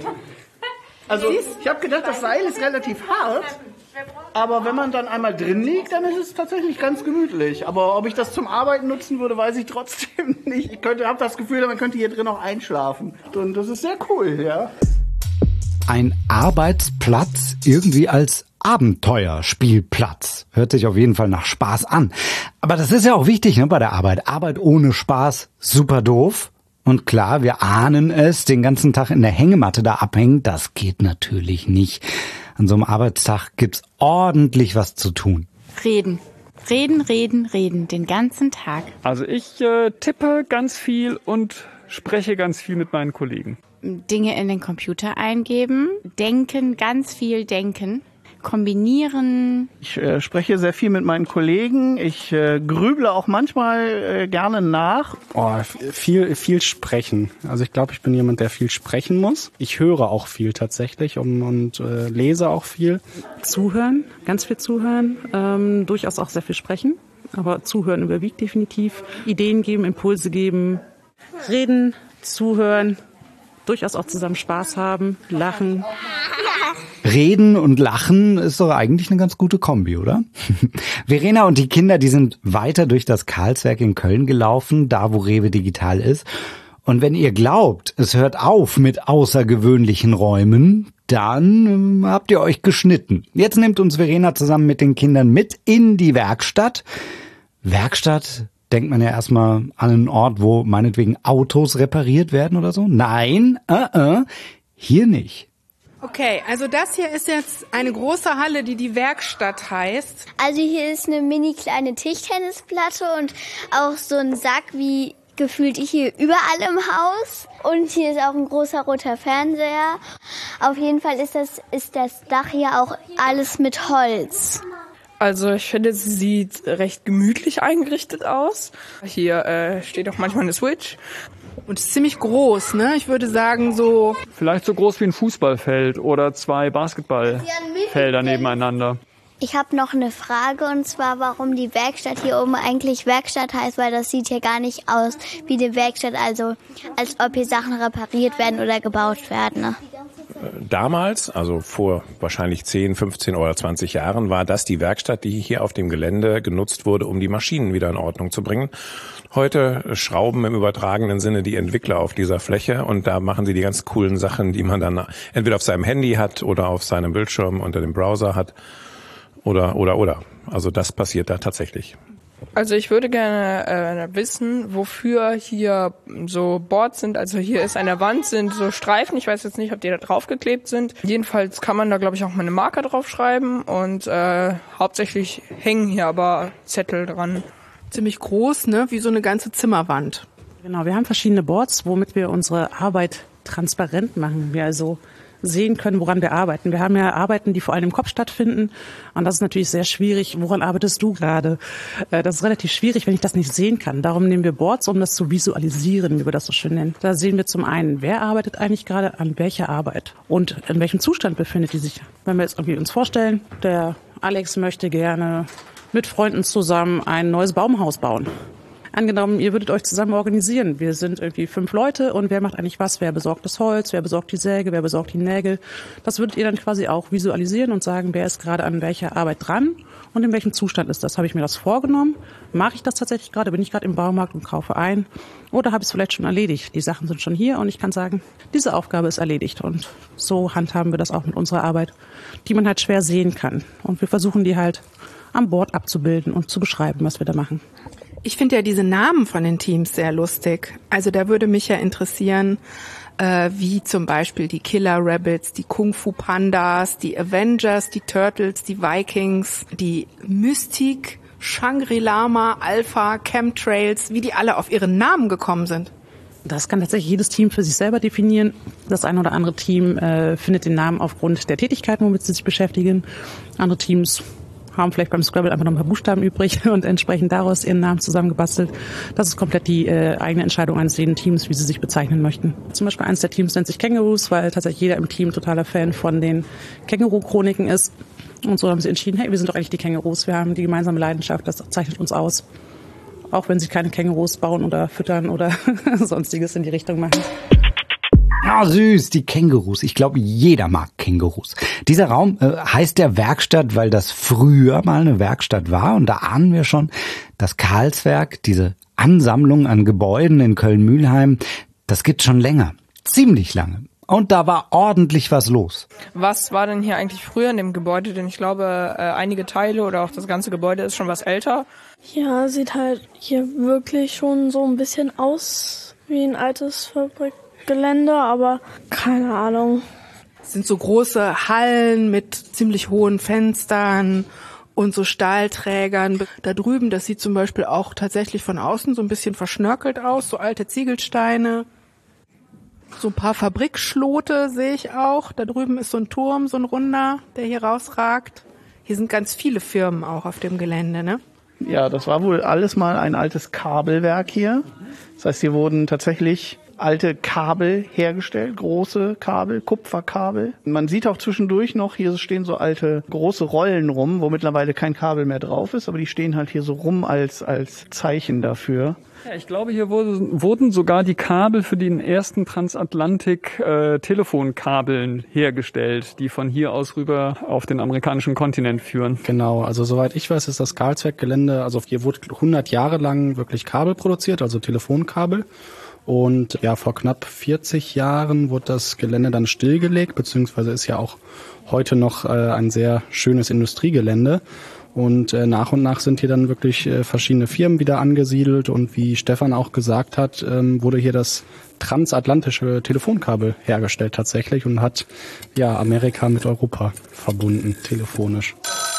S12: Also ich habe gedacht, das Seil ist relativ hart. Aber wenn man dann einmal drin liegt, dann ist es tatsächlich ganz gemütlich. Aber ob ich das zum Arbeiten nutzen würde, weiß ich trotzdem nicht. Ich könnte, habe das Gefühl, man könnte hier drin auch einschlafen. Und das ist sehr cool, ja.
S1: Ein Arbeitsplatz irgendwie als Abenteuerspielplatz. Hört sich auf jeden Fall nach Spaß an. Aber das ist ja auch wichtig, ne, bei der Arbeit. Arbeit ohne Spaß, super doof. Und klar, wir ahnen es, den ganzen Tag in der Hängematte da abhängen, das geht natürlich nicht. An so einem Arbeitstag gibt's ordentlich was zu tun.
S9: Reden. Reden, reden, reden, den ganzen Tag.
S13: Also ich äh, tippe ganz viel und spreche ganz viel mit meinen Kollegen.
S9: Dinge in den Computer eingeben, denken, ganz viel denken. Kombinieren.
S12: Ich äh, spreche sehr viel mit meinen Kollegen. Ich äh, grüble auch manchmal äh, gerne nach.
S14: Oh, viel, viel sprechen. Also ich glaube, ich bin jemand, der viel sprechen muss. Ich höre auch viel tatsächlich und, und äh, lese auch viel.
S10: Zuhören, ganz viel zuhören, ähm, durchaus auch sehr viel sprechen. Aber zuhören überwiegt definitiv. Ideen geben, Impulse geben, reden, zuhören, durchaus auch zusammen Spaß haben, lachen.
S1: Reden und Lachen ist doch eigentlich eine ganz gute Kombi, oder? Verena und die Kinder, die sind weiter durch das Karlswerk in Köln gelaufen, da wo Rewe Digital ist. Und wenn ihr glaubt, es hört auf mit außergewöhnlichen Räumen, dann äh, habt ihr euch geschnitten. Jetzt nimmt uns Verena zusammen mit den Kindern mit in die Werkstatt. Werkstatt, denkt man ja erstmal an einen Ort, wo meinetwegen Autos repariert werden oder so. Nein, äh, äh, hier nicht.
S11: Okay, also das hier ist jetzt eine große Halle, die die Werkstatt heißt.
S2: Also hier ist eine mini kleine Tischtennisplatte und auch so ein Sack wie gefühlt hier überall im Haus. Und hier ist auch ein großer roter Fernseher. Auf jeden Fall ist das, ist das Dach hier auch alles mit Holz.
S5: Also ich finde, es sieht recht gemütlich eingerichtet aus. Hier äh, steht auch manchmal eine Switch.
S11: Und es ist ziemlich groß, ne? Ich würde sagen so...
S13: Vielleicht so groß wie ein Fußballfeld oder zwei Basketballfelder nebeneinander.
S2: Ich habe noch eine Frage, und zwar, warum die Werkstatt hier oben eigentlich Werkstatt heißt, weil das sieht hier gar nicht aus wie eine Werkstatt, also als ob hier Sachen repariert werden oder gebaut werden. Ne?
S8: Damals, also vor wahrscheinlich zehn, fünfzehn oder zwanzig Jahren, war das die Werkstatt, die hier auf dem Gelände genutzt wurde, um die Maschinen wieder in Ordnung zu bringen. Heute schrauben im übertragenen Sinne die Entwickler auf dieser Fläche und da machen sie die ganz coolen Sachen, die man dann entweder auf seinem Handy hat oder auf seinem Bildschirm unter dem Browser hat. Oder, oder, oder. Also das passiert da tatsächlich.
S5: Also ich würde gerne äh, wissen, wofür hier so Boards sind. Also hier ist an der Wand sind so Streifen. Ich weiß jetzt nicht, ob die da draufgeklebt sind. Jedenfalls kann man da, glaube ich, auch mal eine Marker draufschreiben. Und äh, hauptsächlich hängen hier aber Zettel dran.
S11: Ziemlich groß, ne? Wie so eine ganze Zimmerwand.
S10: Genau, wir haben verschiedene Boards, womit wir unsere Arbeit transparent machen. Wir also sehen können, woran wir arbeiten. Wir haben ja Arbeiten, die vor allem im Kopf stattfinden. Und das ist natürlich sehr schwierig. Woran arbeitest du gerade? Das ist relativ schwierig, wenn ich das nicht sehen kann. Darum nehmen wir Boards, um das zu visualisieren, wie wir das so schön nennen. Da sehen wir zum einen, wer arbeitet eigentlich gerade an welcher Arbeit und in welchem Zustand befindet die sich. Wenn wir jetzt irgendwie uns vorstellen, der Alex möchte gerne mit Freunden zusammen ein neues Baumhaus bauen. Angenommen, ihr würdet euch zusammen organisieren. Wir sind irgendwie fünf Leute und wer macht eigentlich was? Wer besorgt das Holz? Wer besorgt die Säge? Wer besorgt die Nägel? Das würdet ihr dann quasi auch visualisieren und sagen, wer ist gerade an welcher Arbeit dran und in welchem Zustand ist das? Habe ich mir das vorgenommen? Mache ich das tatsächlich gerade? Bin ich gerade im Baumarkt und kaufe ein? Oder habe ich es vielleicht schon erledigt? Die Sachen sind schon hier und ich kann sagen, diese Aufgabe ist erledigt. Und so handhaben wir das auch mit unserer Arbeit, die man halt schwer sehen kann. Und wir versuchen die halt am Board abzubilden und zu beschreiben, was wir da machen.
S11: Ich finde ja diese Namen von den Teams sehr lustig. Also da würde mich ja interessieren, äh, wie zum Beispiel die Killer Rabbits, die Kung Fu Pandas, die Avengers, die Turtles, die Vikings, die Mystik, Shangri-Lama, Alpha, Chemtrails, wie die alle auf ihren Namen gekommen sind.
S10: Das kann tatsächlich jedes Team für sich selber definieren. Das eine oder andere Team äh, findet den Namen aufgrund der Tätigkeiten, womit sie sich beschäftigen. Andere Teams haben vielleicht beim Scrabble einfach noch ein paar Buchstaben übrig und entsprechend daraus ihren Namen zusammengebastelt. Das ist komplett die äh, eigene Entscheidung eines jeden Teams, wie sie sich bezeichnen möchten. Zum Beispiel eines der Teams nennt sich Kängurus, weil tatsächlich jeder im Team totaler Fan von den Känguru-Chroniken ist. Und so haben sie entschieden, hey, wir sind doch eigentlich die Kängurus, wir haben die gemeinsame Leidenschaft, das zeichnet uns aus. Auch wenn sie keine Kängurus bauen oder füttern oder sonstiges in die Richtung machen.
S1: Ah, süß, die Kängurus. Ich glaube, jeder mag Kängurus. Dieser Raum äh, heißt der Werkstatt, weil das früher mal eine Werkstatt war. Und da ahnen wir schon, das Karlswerk, diese Ansammlung an Gebäuden in Köln-Mülheim, das gibt schon länger. Ziemlich lange. Und da war ordentlich was los.
S5: Was war denn hier eigentlich früher in dem Gebäude? Denn ich glaube, äh, einige Teile oder auch das ganze Gebäude ist schon was älter.
S3: Ja, sieht halt hier wirklich schon so ein bisschen aus wie ein altes Fabrikgelände, aber keine Ahnung.
S11: Es sind so große Hallen mit ziemlich hohen Fenstern und so Stahlträgern. Da drüben, das sieht zum Beispiel auch tatsächlich von außen so ein bisschen verschnörkelt aus, so alte Ziegelsteine. So ein paar Fabrikschlote sehe ich auch. Da drüben ist so ein Turm, so ein runder, der hier rausragt. Hier sind ganz viele Firmen auch auf dem Gelände, ne?
S12: Ja, das war wohl alles mal ein altes Kabelwerk hier. Das heißt, hier wurden tatsächlich alte Kabel hergestellt, große Kabel, Kupferkabel. Man sieht auch zwischendurch noch, hier stehen so alte große Rollen rum, wo mittlerweile kein Kabel mehr drauf ist, aber die stehen halt hier so rum als als Zeichen dafür.
S13: Ja, ich glaube, hier wurde, wurden sogar die Kabel für den ersten Transatlantik-Telefonkabeln äh, hergestellt, die von hier aus rüber auf den amerikanischen Kontinent führen.
S14: Genau, also soweit ich weiß, ist das Karlswerk-Gelände, also hier wurde hundert Jahre lang wirklich Kabel produziert, also Telefonkabel. Und ja, vor knapp vierzig Jahren wurde das Gelände dann stillgelegt, beziehungsweise ist ja auch heute noch äh, ein sehr schönes Industriegelände. Und äh, nach und nach sind hier dann wirklich äh, verschiedene Firmen wieder angesiedelt. Und wie Stefan auch gesagt hat, ähm, wurde hier das transatlantische Telefonkabel hergestellt tatsächlich und hat ja Amerika mit Europa verbunden, telefonisch.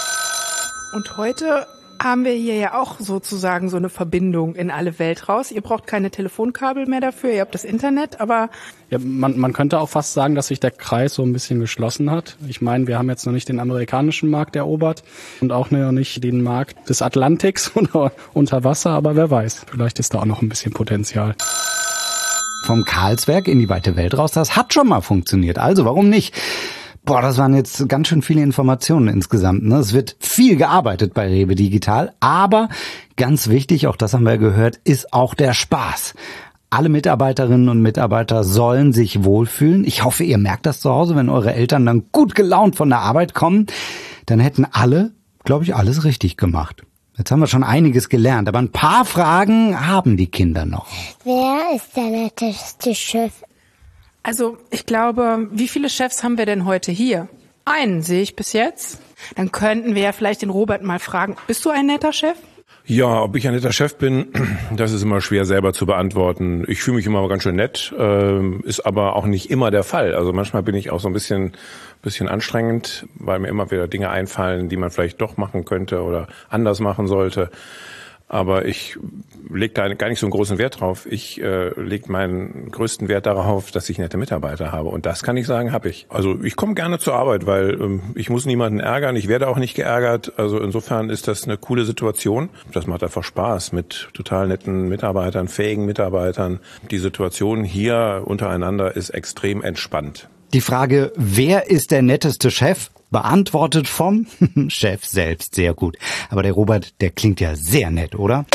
S11: Und heute haben wir hier ja auch sozusagen so eine Verbindung in alle Welt raus. Ihr braucht keine Telefonkabel mehr dafür, ihr habt das Internet, aber...
S14: Ja, man, man könnte auch fast sagen, dass sich der Kreis so ein bisschen geschlossen hat. Ich meine, wir haben jetzt noch nicht den amerikanischen Markt erobert und auch noch nicht den Markt des Atlantiks oder unter Wasser, aber wer weiß, vielleicht ist da auch noch ein bisschen Potenzial.
S1: vom Karlsberg in die weite Welt raus, das hat schon mal funktioniert. Also warum nicht? Boah, das waren jetzt ganz schön viele Informationen insgesamt. Ne? Es wird viel gearbeitet bei Rewe Digital, aber ganz wichtig, auch das haben wir gehört, ist auch der Spaß. Alle Mitarbeiterinnen und Mitarbeiter sollen sich wohlfühlen. Ich hoffe, ihr merkt das zu Hause, wenn eure Eltern dann gut gelaunt von der Arbeit kommen. Dann hätten alle, glaube ich, alles richtig gemacht. Jetzt haben wir schon einiges gelernt, aber ein paar Fragen haben die Kinder noch.
S2: Wer ist der netteste Chef?
S11: Also, ich glaube, wie viele Chefs haben wir denn heute hier? Einen sehe ich bis jetzt. Dann könnten wir ja vielleicht den Robert mal fragen, bist du ein netter Chef?
S8: Ja, ob ich ein netter Chef bin, das ist immer schwer selber zu beantworten. Ich fühle mich immer ganz schön nett, äh, ist aber auch nicht immer der Fall. Also manchmal bin ich auch so ein bisschen, bisschen anstrengend, weil mir immer wieder Dinge einfallen, die man vielleicht doch machen könnte oder anders machen sollte. Aber ich lege da gar nicht so einen großen Wert drauf. Ich äh, lege meinen größten Wert darauf, dass ich nette Mitarbeiter habe. Und das kann ich sagen, habe ich. Also ich komme gerne zur Arbeit, weil ähm, ich muss niemanden ärgern. Ich werde auch nicht geärgert. Also insofern ist das eine coole Situation. Das macht einfach Spaß mit total netten Mitarbeitern, fähigen Mitarbeitern. Die Situation hier untereinander ist extrem entspannt.
S1: Die Frage, wer ist der netteste Chef? Beantwortet vom Chef selbst. Sehr gut. Aber der Robert, der klingt ja sehr nett, oder?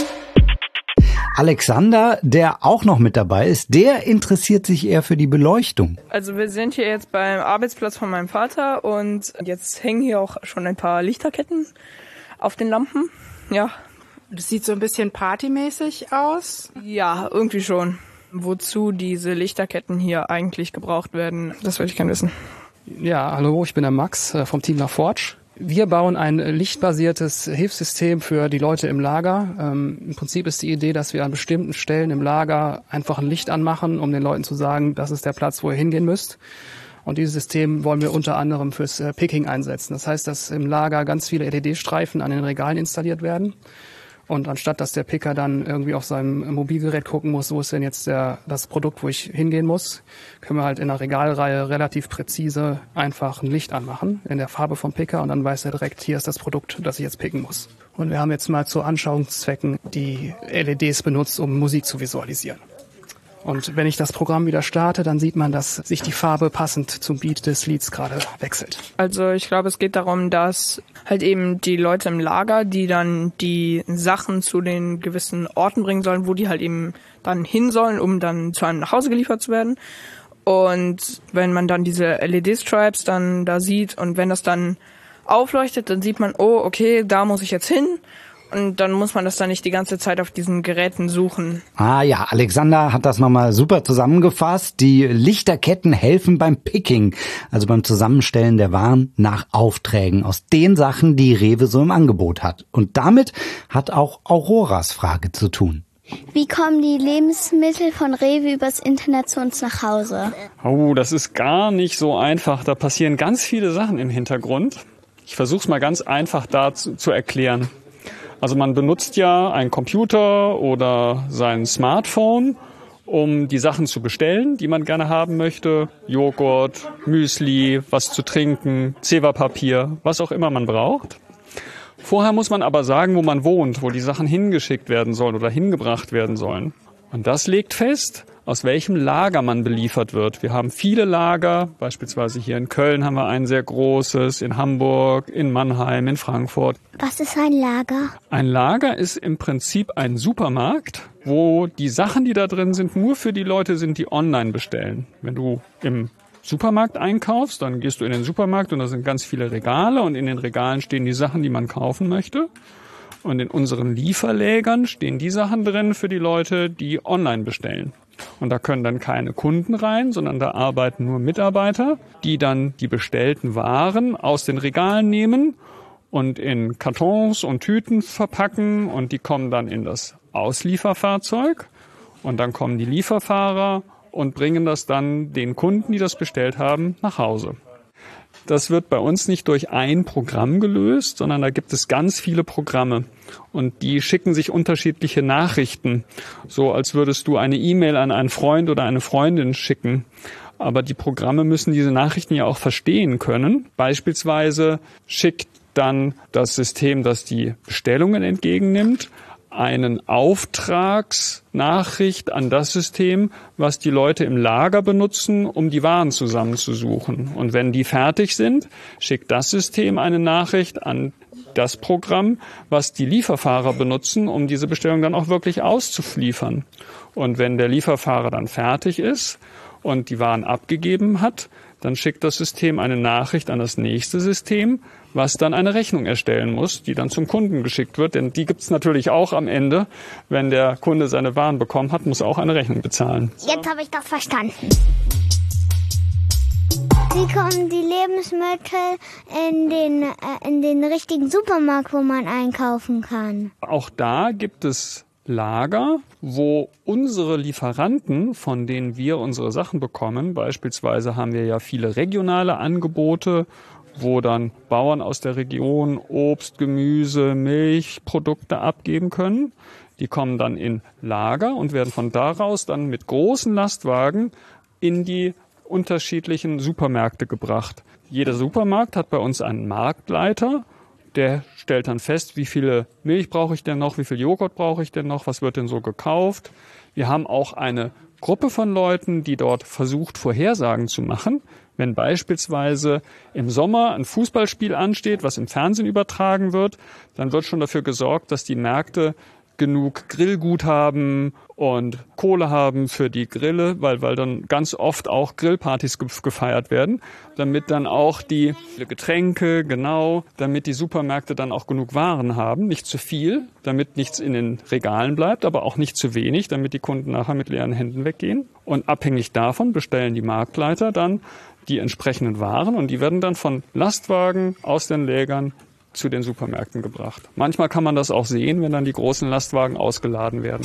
S1: Alexander, der auch noch mit dabei ist, der interessiert sich eher für die Beleuchtung.
S5: Also wir sind hier jetzt beim Arbeitsplatz von meinem Vater und jetzt hängen hier auch schon ein paar Lichterketten auf den Lampen. Ja.
S11: Das sieht so ein bisschen partymäßig aus.
S5: Ja, irgendwie schon. Wozu diese Lichterketten hier eigentlich gebraucht werden, das würde ich gerne wissen.
S18: Ja, hallo, ich bin der Max vom Team LaForge. Wir bauen ein lichtbasiertes Hilfssystem für die Leute im Lager. Ähm, im Prinzip ist die Idee, dass wir an bestimmten Stellen im Lager einfach ein Licht anmachen, um den Leuten zu sagen, das ist der Platz, wo ihr hingehen müsst. Und dieses System wollen wir unter anderem fürs äh, Picking einsetzen. Das heißt, dass im Lager ganz viele L E D-Streifen an den Regalen installiert werden. Und anstatt, dass der Picker dann irgendwie auf seinem Mobilgerät gucken muss, wo ist denn jetzt der, das Produkt, wo ich hingehen muss, können wir halt in der Regalreihe relativ präzise einfach ein Licht anmachen in der Farbe vom Picker und dann weiß er direkt, hier ist das Produkt, das ich jetzt picken muss. Und wir haben jetzt mal zu Anschauungszwecken die L E Ds benutzt, um Musik zu visualisieren. Und wenn ich das Programm wieder starte, dann sieht man, dass sich die Farbe passend zum Beat des Lieds gerade wechselt.
S5: Also ich glaube, es geht darum, dass halt eben die Leute im Lager, die dann die Sachen zu den gewissen Orten bringen sollen, wo die halt eben dann hin sollen, um dann zu einem nach Hause geliefert zu werden. Und wenn man dann diese L E D-Stripes dann da sieht und wenn das dann aufleuchtet, dann sieht man, oh, okay, da muss ich jetzt hin. Und dann muss man das dann nicht die ganze Zeit auf diesen Geräten suchen.
S1: Ah ja, Alexander hat das nochmal super zusammengefasst. Die Lichterketten helfen beim Picking, also beim Zusammenstellen der Waren nach Aufträgen aus den Sachen, die Rewe so im Angebot hat. Und damit hat auch Auroras Frage zu tun.
S2: Wie kommen die Lebensmittel von Rewe übers Internet zu uns nach Hause?
S13: Oh, das ist gar nicht so einfach. Da passieren ganz viele Sachen im Hintergrund. Ich versuche es mal ganz einfach da zu, zu erklären. Also man benutzt ja einen Computer oder sein Smartphone, um die Sachen zu bestellen, die man gerne haben möchte. Joghurt, Müsli, was zu trinken, Zewa-Papier, was auch immer man braucht. Vorher muss man aber sagen, wo man wohnt, wo die Sachen hingeschickt werden sollen oder hingebracht werden sollen. Und das legt fest, aus welchem Lager man beliefert wird. Wir haben viele Lager, beispielsweise hier in Köln haben wir ein sehr großes, in Hamburg, in Mannheim, in Frankfurt.
S2: Was ist ein Lager?
S13: Ein Lager ist im Prinzip ein Supermarkt, wo die Sachen, die da drin sind, nur für die Leute sind, die online bestellen. Wenn du im Supermarkt einkaufst, dann gehst du in den Supermarkt und da sind ganz viele Regale und in den Regalen stehen die Sachen, die man kaufen möchte. Und in unseren Lieferlägern stehen die Sachen drin für die Leute, die online bestellen. Und da können dann keine Kunden rein, sondern da arbeiten nur Mitarbeiter, die dann die bestellten Waren aus den Regalen nehmen und in Kartons und Tüten verpacken und die kommen dann in das Auslieferfahrzeug und dann kommen die Lieferfahrer und bringen das dann den Kunden, die das bestellt haben, nach Hause. Das wird bei uns nicht durch ein Programm gelöst, sondern da gibt es ganz viele Programme und die schicken sich unterschiedliche Nachrichten, so als würdest du eine E-Mail an einen Freund oder eine Freundin schicken. Aber die Programme müssen diese Nachrichten ja auch verstehen können. Beispielsweise schickt dann das System, das die Bestellungen entgegennimmt, einen Auftragsnachricht an das System, was die Leute im Lager benutzen, um die Waren zusammenzusuchen. Und wenn die fertig sind, schickt das System eine Nachricht an das Programm, was die Lieferfahrer benutzen, um diese Bestellung dann auch wirklich auszuliefern. Und wenn der Lieferfahrer dann fertig ist und die Waren abgegeben hat, dann schickt das System eine Nachricht an das nächste System, was dann eine Rechnung erstellen muss, die dann zum Kunden geschickt wird. Denn die gibt's natürlich auch am Ende. Wenn der Kunde seine Waren bekommen hat, muss er auch eine Rechnung bezahlen.
S2: Jetzt habe ich das verstanden. Wie kommen die Lebensmittel in den, äh, in den richtigen Supermarkt, wo man einkaufen kann?
S13: Auch da gibt es Lager, wo unsere Lieferanten, von denen wir unsere Sachen bekommen, beispielsweise haben wir ja viele regionale Angebote, wo dann Bauern aus der Region Obst, Gemüse, Milchprodukte abgeben können. Die kommen dann in Lager und werden von daraus dann mit großen Lastwagen in die unterschiedlichen Supermärkte gebracht. Jeder Supermarkt hat bei uns einen Marktleiter. Der stellt dann fest, wie viele Milch brauche ich denn noch, wie viel Joghurt brauche ich denn noch, was wird denn so gekauft. Wir haben auch eine Gruppe von Leuten, die dort versucht, Vorhersagen zu machen. Wenn beispielsweise im Sommer ein Fußballspiel ansteht, was im Fernsehen übertragen wird, dann wird schon dafür gesorgt, dass die Märkte genug Grillgut haben und Kohle haben für die Grille, weil, weil dann ganz oft auch Grillpartys ge- gefeiert werden, damit dann auch die Getränke, genau, damit die Supermärkte dann auch genug Waren haben, nicht zu viel, damit nichts in den Regalen bleibt, aber auch nicht zu wenig, damit die Kunden nachher mit leeren Händen weggehen. Und abhängig davon bestellen die Marktleiter dann die entsprechenden Waren und die werden dann von Lastwagen aus den Lägern zu den Supermärkten gebracht. Manchmal kann man das auch sehen, wenn dann die großen Lastwagen ausgeladen werden.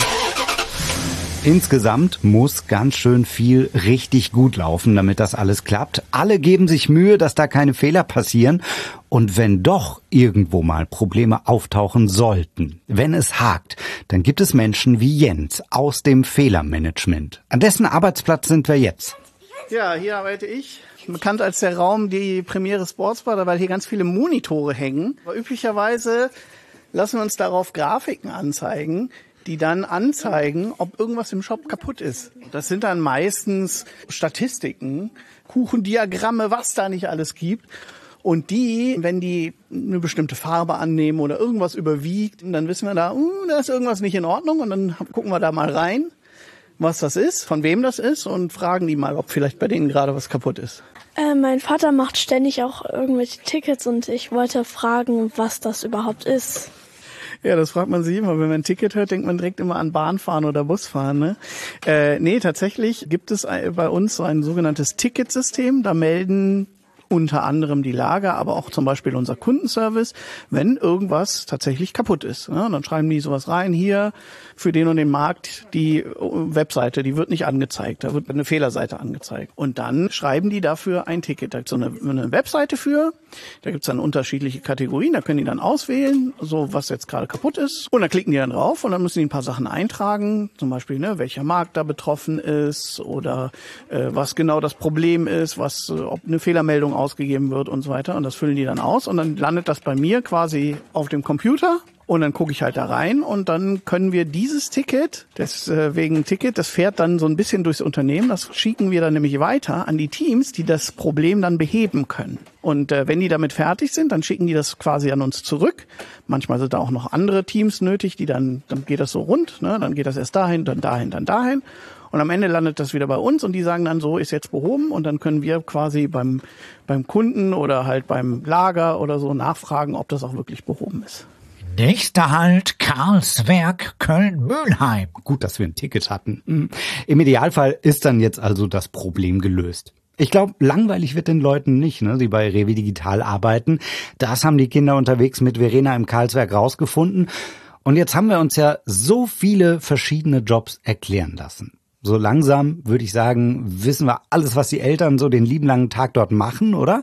S1: Insgesamt muss ganz schön viel richtig gut laufen, damit das alles klappt. Alle geben sich Mühe, dass da keine Fehler passieren. Und wenn doch irgendwo mal Probleme auftauchen sollten, wenn es hakt, dann gibt es Menschen wie Jens aus dem Fehlermanagement. An dessen Arbeitsplatz sind wir jetzt.
S12: Ja, hier arbeite ich. Bekannt als der Raum die Premiere Sportsbar, weil hier ganz viele Monitore hängen. Aber üblicherweise lassen wir uns darauf Grafiken anzeigen, die dann anzeigen, ob irgendwas im Shop kaputt ist. Das sind dann meistens Statistiken, Kuchendiagramme, was da nicht alles gibt. Und die, wenn die eine bestimmte Farbe annehmen oder irgendwas überwiegt, dann wissen wir da, uh, da ist irgendwas nicht in Ordnung und dann gucken wir da mal rein, was das ist, von wem das ist und fragen die mal, ob vielleicht bei denen gerade was kaputt ist.
S3: Äh, mein Vater macht ständig auch irgendwelche Tickets und ich wollte fragen, was das überhaupt ist.
S12: Ja, das fragt man sich immer. Wenn man ein Ticket hört, denkt man direkt immer an Bahnfahren oder Busfahren. Ne? Äh, nee, tatsächlich gibt es bei uns so ein sogenanntes Ticketsystem. Da melden unter anderem die Lager, aber auch zum Beispiel unser Kundenservice, wenn irgendwas tatsächlich kaputt ist. Ja, dann schreiben die sowas rein, hier für den und den Markt die Webseite, die wird nicht angezeigt, da wird eine Fehlerseite angezeigt. Und dann schreiben die dafür ein Ticket. Da gibt es so eine, eine Webseite für, da gibt es dann unterschiedliche Kategorien, da können die dann auswählen, so was jetzt gerade kaputt ist. Und dann klicken die dann drauf und dann müssen die ein paar Sachen eintragen, zum Beispiel, ne, welcher Markt da betroffen ist oder äh, was genau das Problem ist, was, äh, ob eine Fehlermeldung ausgegeben wird und so weiter. Und das füllen die dann aus und dann landet das bei mir quasi auf dem Computer. Und dann gucke ich halt da rein und dann können wir dieses Ticket, deswegen Ticket, das fährt dann so ein bisschen durchs Unternehmen, das schicken wir dann nämlich weiter an die Teams, die das Problem dann beheben können. Und äh, wenn die damit fertig sind, dann schicken die das quasi an uns zurück. Manchmal sind da auch noch andere Teams nötig, die dann, dann geht das so rund, ne? Dann geht das erst dahin, dann dahin, dann dahin. Und am Ende landet das wieder bei uns und die sagen dann, so ist jetzt behoben und dann können wir quasi beim, beim Kunden oder halt beim Lager oder so nachfragen, ob das auch wirklich behoben ist.
S1: Nächster Halt Karlswerk Köln-Mülheim. Gut, dass wir ein Ticket hatten. Im Idealfall ist dann jetzt also das Problem gelöst. Ich glaube, langweilig wird den Leuten nicht, ne, die bei Rewe Digital arbeiten. Das haben die Kinder unterwegs mit Verena im Karlswerk rausgefunden. Und jetzt haben wir uns ja so viele verschiedene Jobs erklären lassen. So langsam, würde ich sagen, wissen wir alles, was die Eltern so den lieben langen Tag dort machen, oder?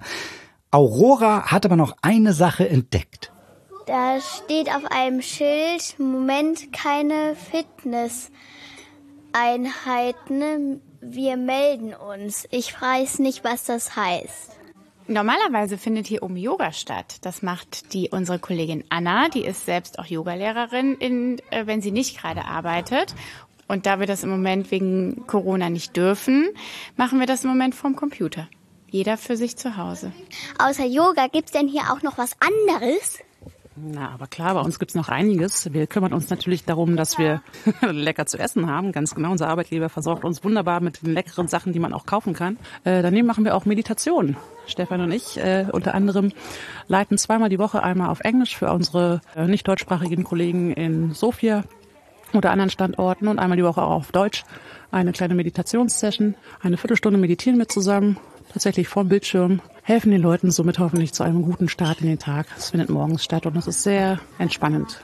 S1: Aurora hat aber noch eine Sache entdeckt.
S2: Da steht auf einem Schild, Moment, keine Fitnesseinheiten, wir melden uns. Ich weiß nicht, was das heißt.
S9: Normalerweise findet hier oben Yoga statt. Das macht die unsere Kollegin Anna, die ist selbst auch Yogalehrerin, in, äh, wenn sie nicht gerade arbeitet. Und da wir das im Moment wegen Corona nicht dürfen, machen wir das im Moment vom Computer. Jeder für sich zu Hause.
S2: Außer Yoga gibt's denn hier auch noch was anderes?
S10: Na, aber klar, bei uns gibt's noch einiges. Wir kümmern uns natürlich darum, dass wir lecker zu essen haben. Ganz genau, unser Arbeitgeber versorgt uns wunderbar mit den leckeren Sachen, die man auch kaufen kann. Äh, daneben machen wir auch Meditationen. Stefan und ich äh, unter anderem leiten zweimal die Woche, einmal auf Englisch für unsere äh, nicht deutschsprachigen Kollegen in Sofia oder anderen Standorten und einmal die Woche auch auf Deutsch eine kleine Meditationssession. Eine Viertelstunde meditieren wir zusammen, tatsächlich vorm Bildschirm, helfen den Leuten somit hoffentlich zu einem guten Start in den Tag. Es findet morgens statt und es ist sehr entspannend.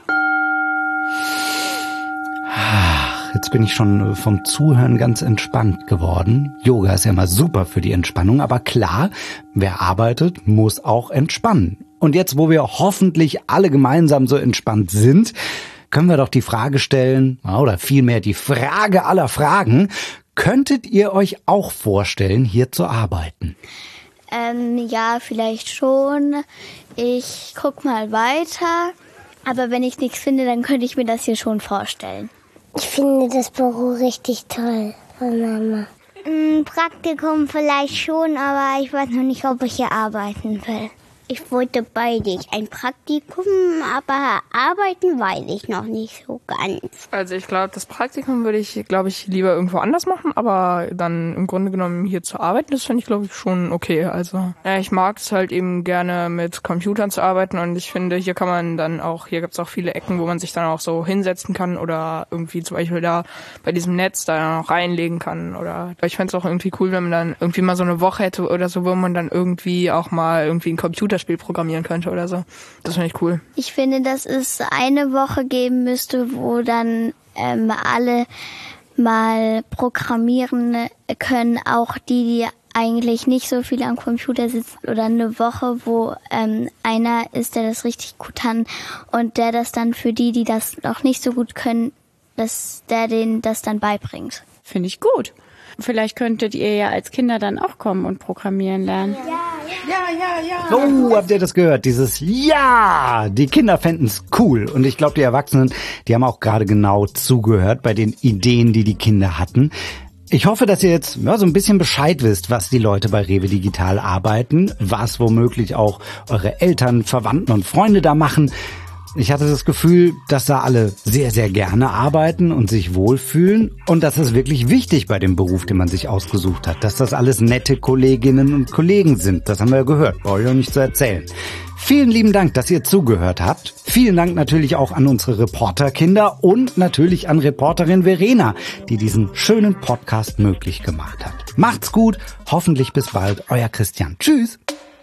S1: Jetzt bin ich schon vom Zuhören ganz entspannt geworden. Yoga ist ja immer super für die Entspannung, aber klar, wer arbeitet, muss auch entspannen. Und jetzt, wo wir hoffentlich alle gemeinsam so entspannt sind, können wir doch die Frage stellen, oder vielmehr die Frage aller Fragen: Könntet ihr euch auch vorstellen, hier zu arbeiten?
S2: Ähm, ja, vielleicht schon. Ich guck mal weiter. Aber wenn ich nichts finde, dann könnte ich mir das hier schon vorstellen.
S19: Ich finde das Büro richtig toll von Mama.
S2: Ein Praktikum vielleicht schon, aber ich weiß noch nicht, ob ich hier arbeiten will. Ich wollte beide. Ein Praktikum, aber arbeiten weiß ich noch nicht so ganz.
S5: Also ich glaube, das Praktikum würde ich, glaube ich, lieber irgendwo anders machen, aber dann im Grunde genommen hier zu arbeiten, das finde ich, glaube ich, schon okay. Also ja, ich mag es halt eben gerne mit Computern zu arbeiten und ich finde, hier kann man dann auch, hier gibt es auch viele Ecken, wo man sich dann auch so hinsetzen kann oder irgendwie zum Beispiel da bei diesem Netz da noch reinlegen kann. Oder ich fände es auch irgendwie cool, wenn man dann irgendwie mal so eine Woche hätte oder so, wo man dann irgendwie auch mal irgendwie einen Computer Spiel programmieren könnte oder so. Das finde ich cool.
S2: Ich finde, dass es eine Woche geben müsste, wo dann ähm, alle mal programmieren können, auch die, die eigentlich nicht so viel am Computer sitzen, oder eine Woche, wo ähm, einer ist, der das richtig gut kann und der das dann für die, die das noch nicht so gut können, dass der denen das dann beibringt.
S9: Finde ich gut. Vielleicht könntet ihr ja als Kinder dann auch kommen und programmieren lernen.
S1: Ja, ja, ja. Oh, habt ihr das gehört? Dieses Ja! Die Kinder fänden's cool. Und ich glaube, die Erwachsenen, die haben auch gerade genau zugehört bei den Ideen, die die Kinder hatten. Ich hoffe, dass ihr jetzt ja, so ein bisschen Bescheid wisst, was die Leute bei Rewe Digital arbeiten, was womöglich auch eure Eltern, Verwandten und Freunde da machen. Ich hatte das Gefühl, dass da alle sehr, sehr gerne arbeiten und sich wohlfühlen. Und das ist wirklich wichtig bei dem Beruf, den man sich ausgesucht hat. Dass das alles nette Kolleginnen und Kollegen sind. Das haben wir ja gehört. Brauche ich auch nicht zu erzählen. Vielen lieben Dank, dass ihr zugehört habt. Vielen Dank natürlich auch an unsere Reporterkinder und natürlich an Reporterin Verena, die diesen schönen Podcast möglich gemacht hat. Macht's gut. Hoffentlich bis bald. Euer Christian. Tschüss.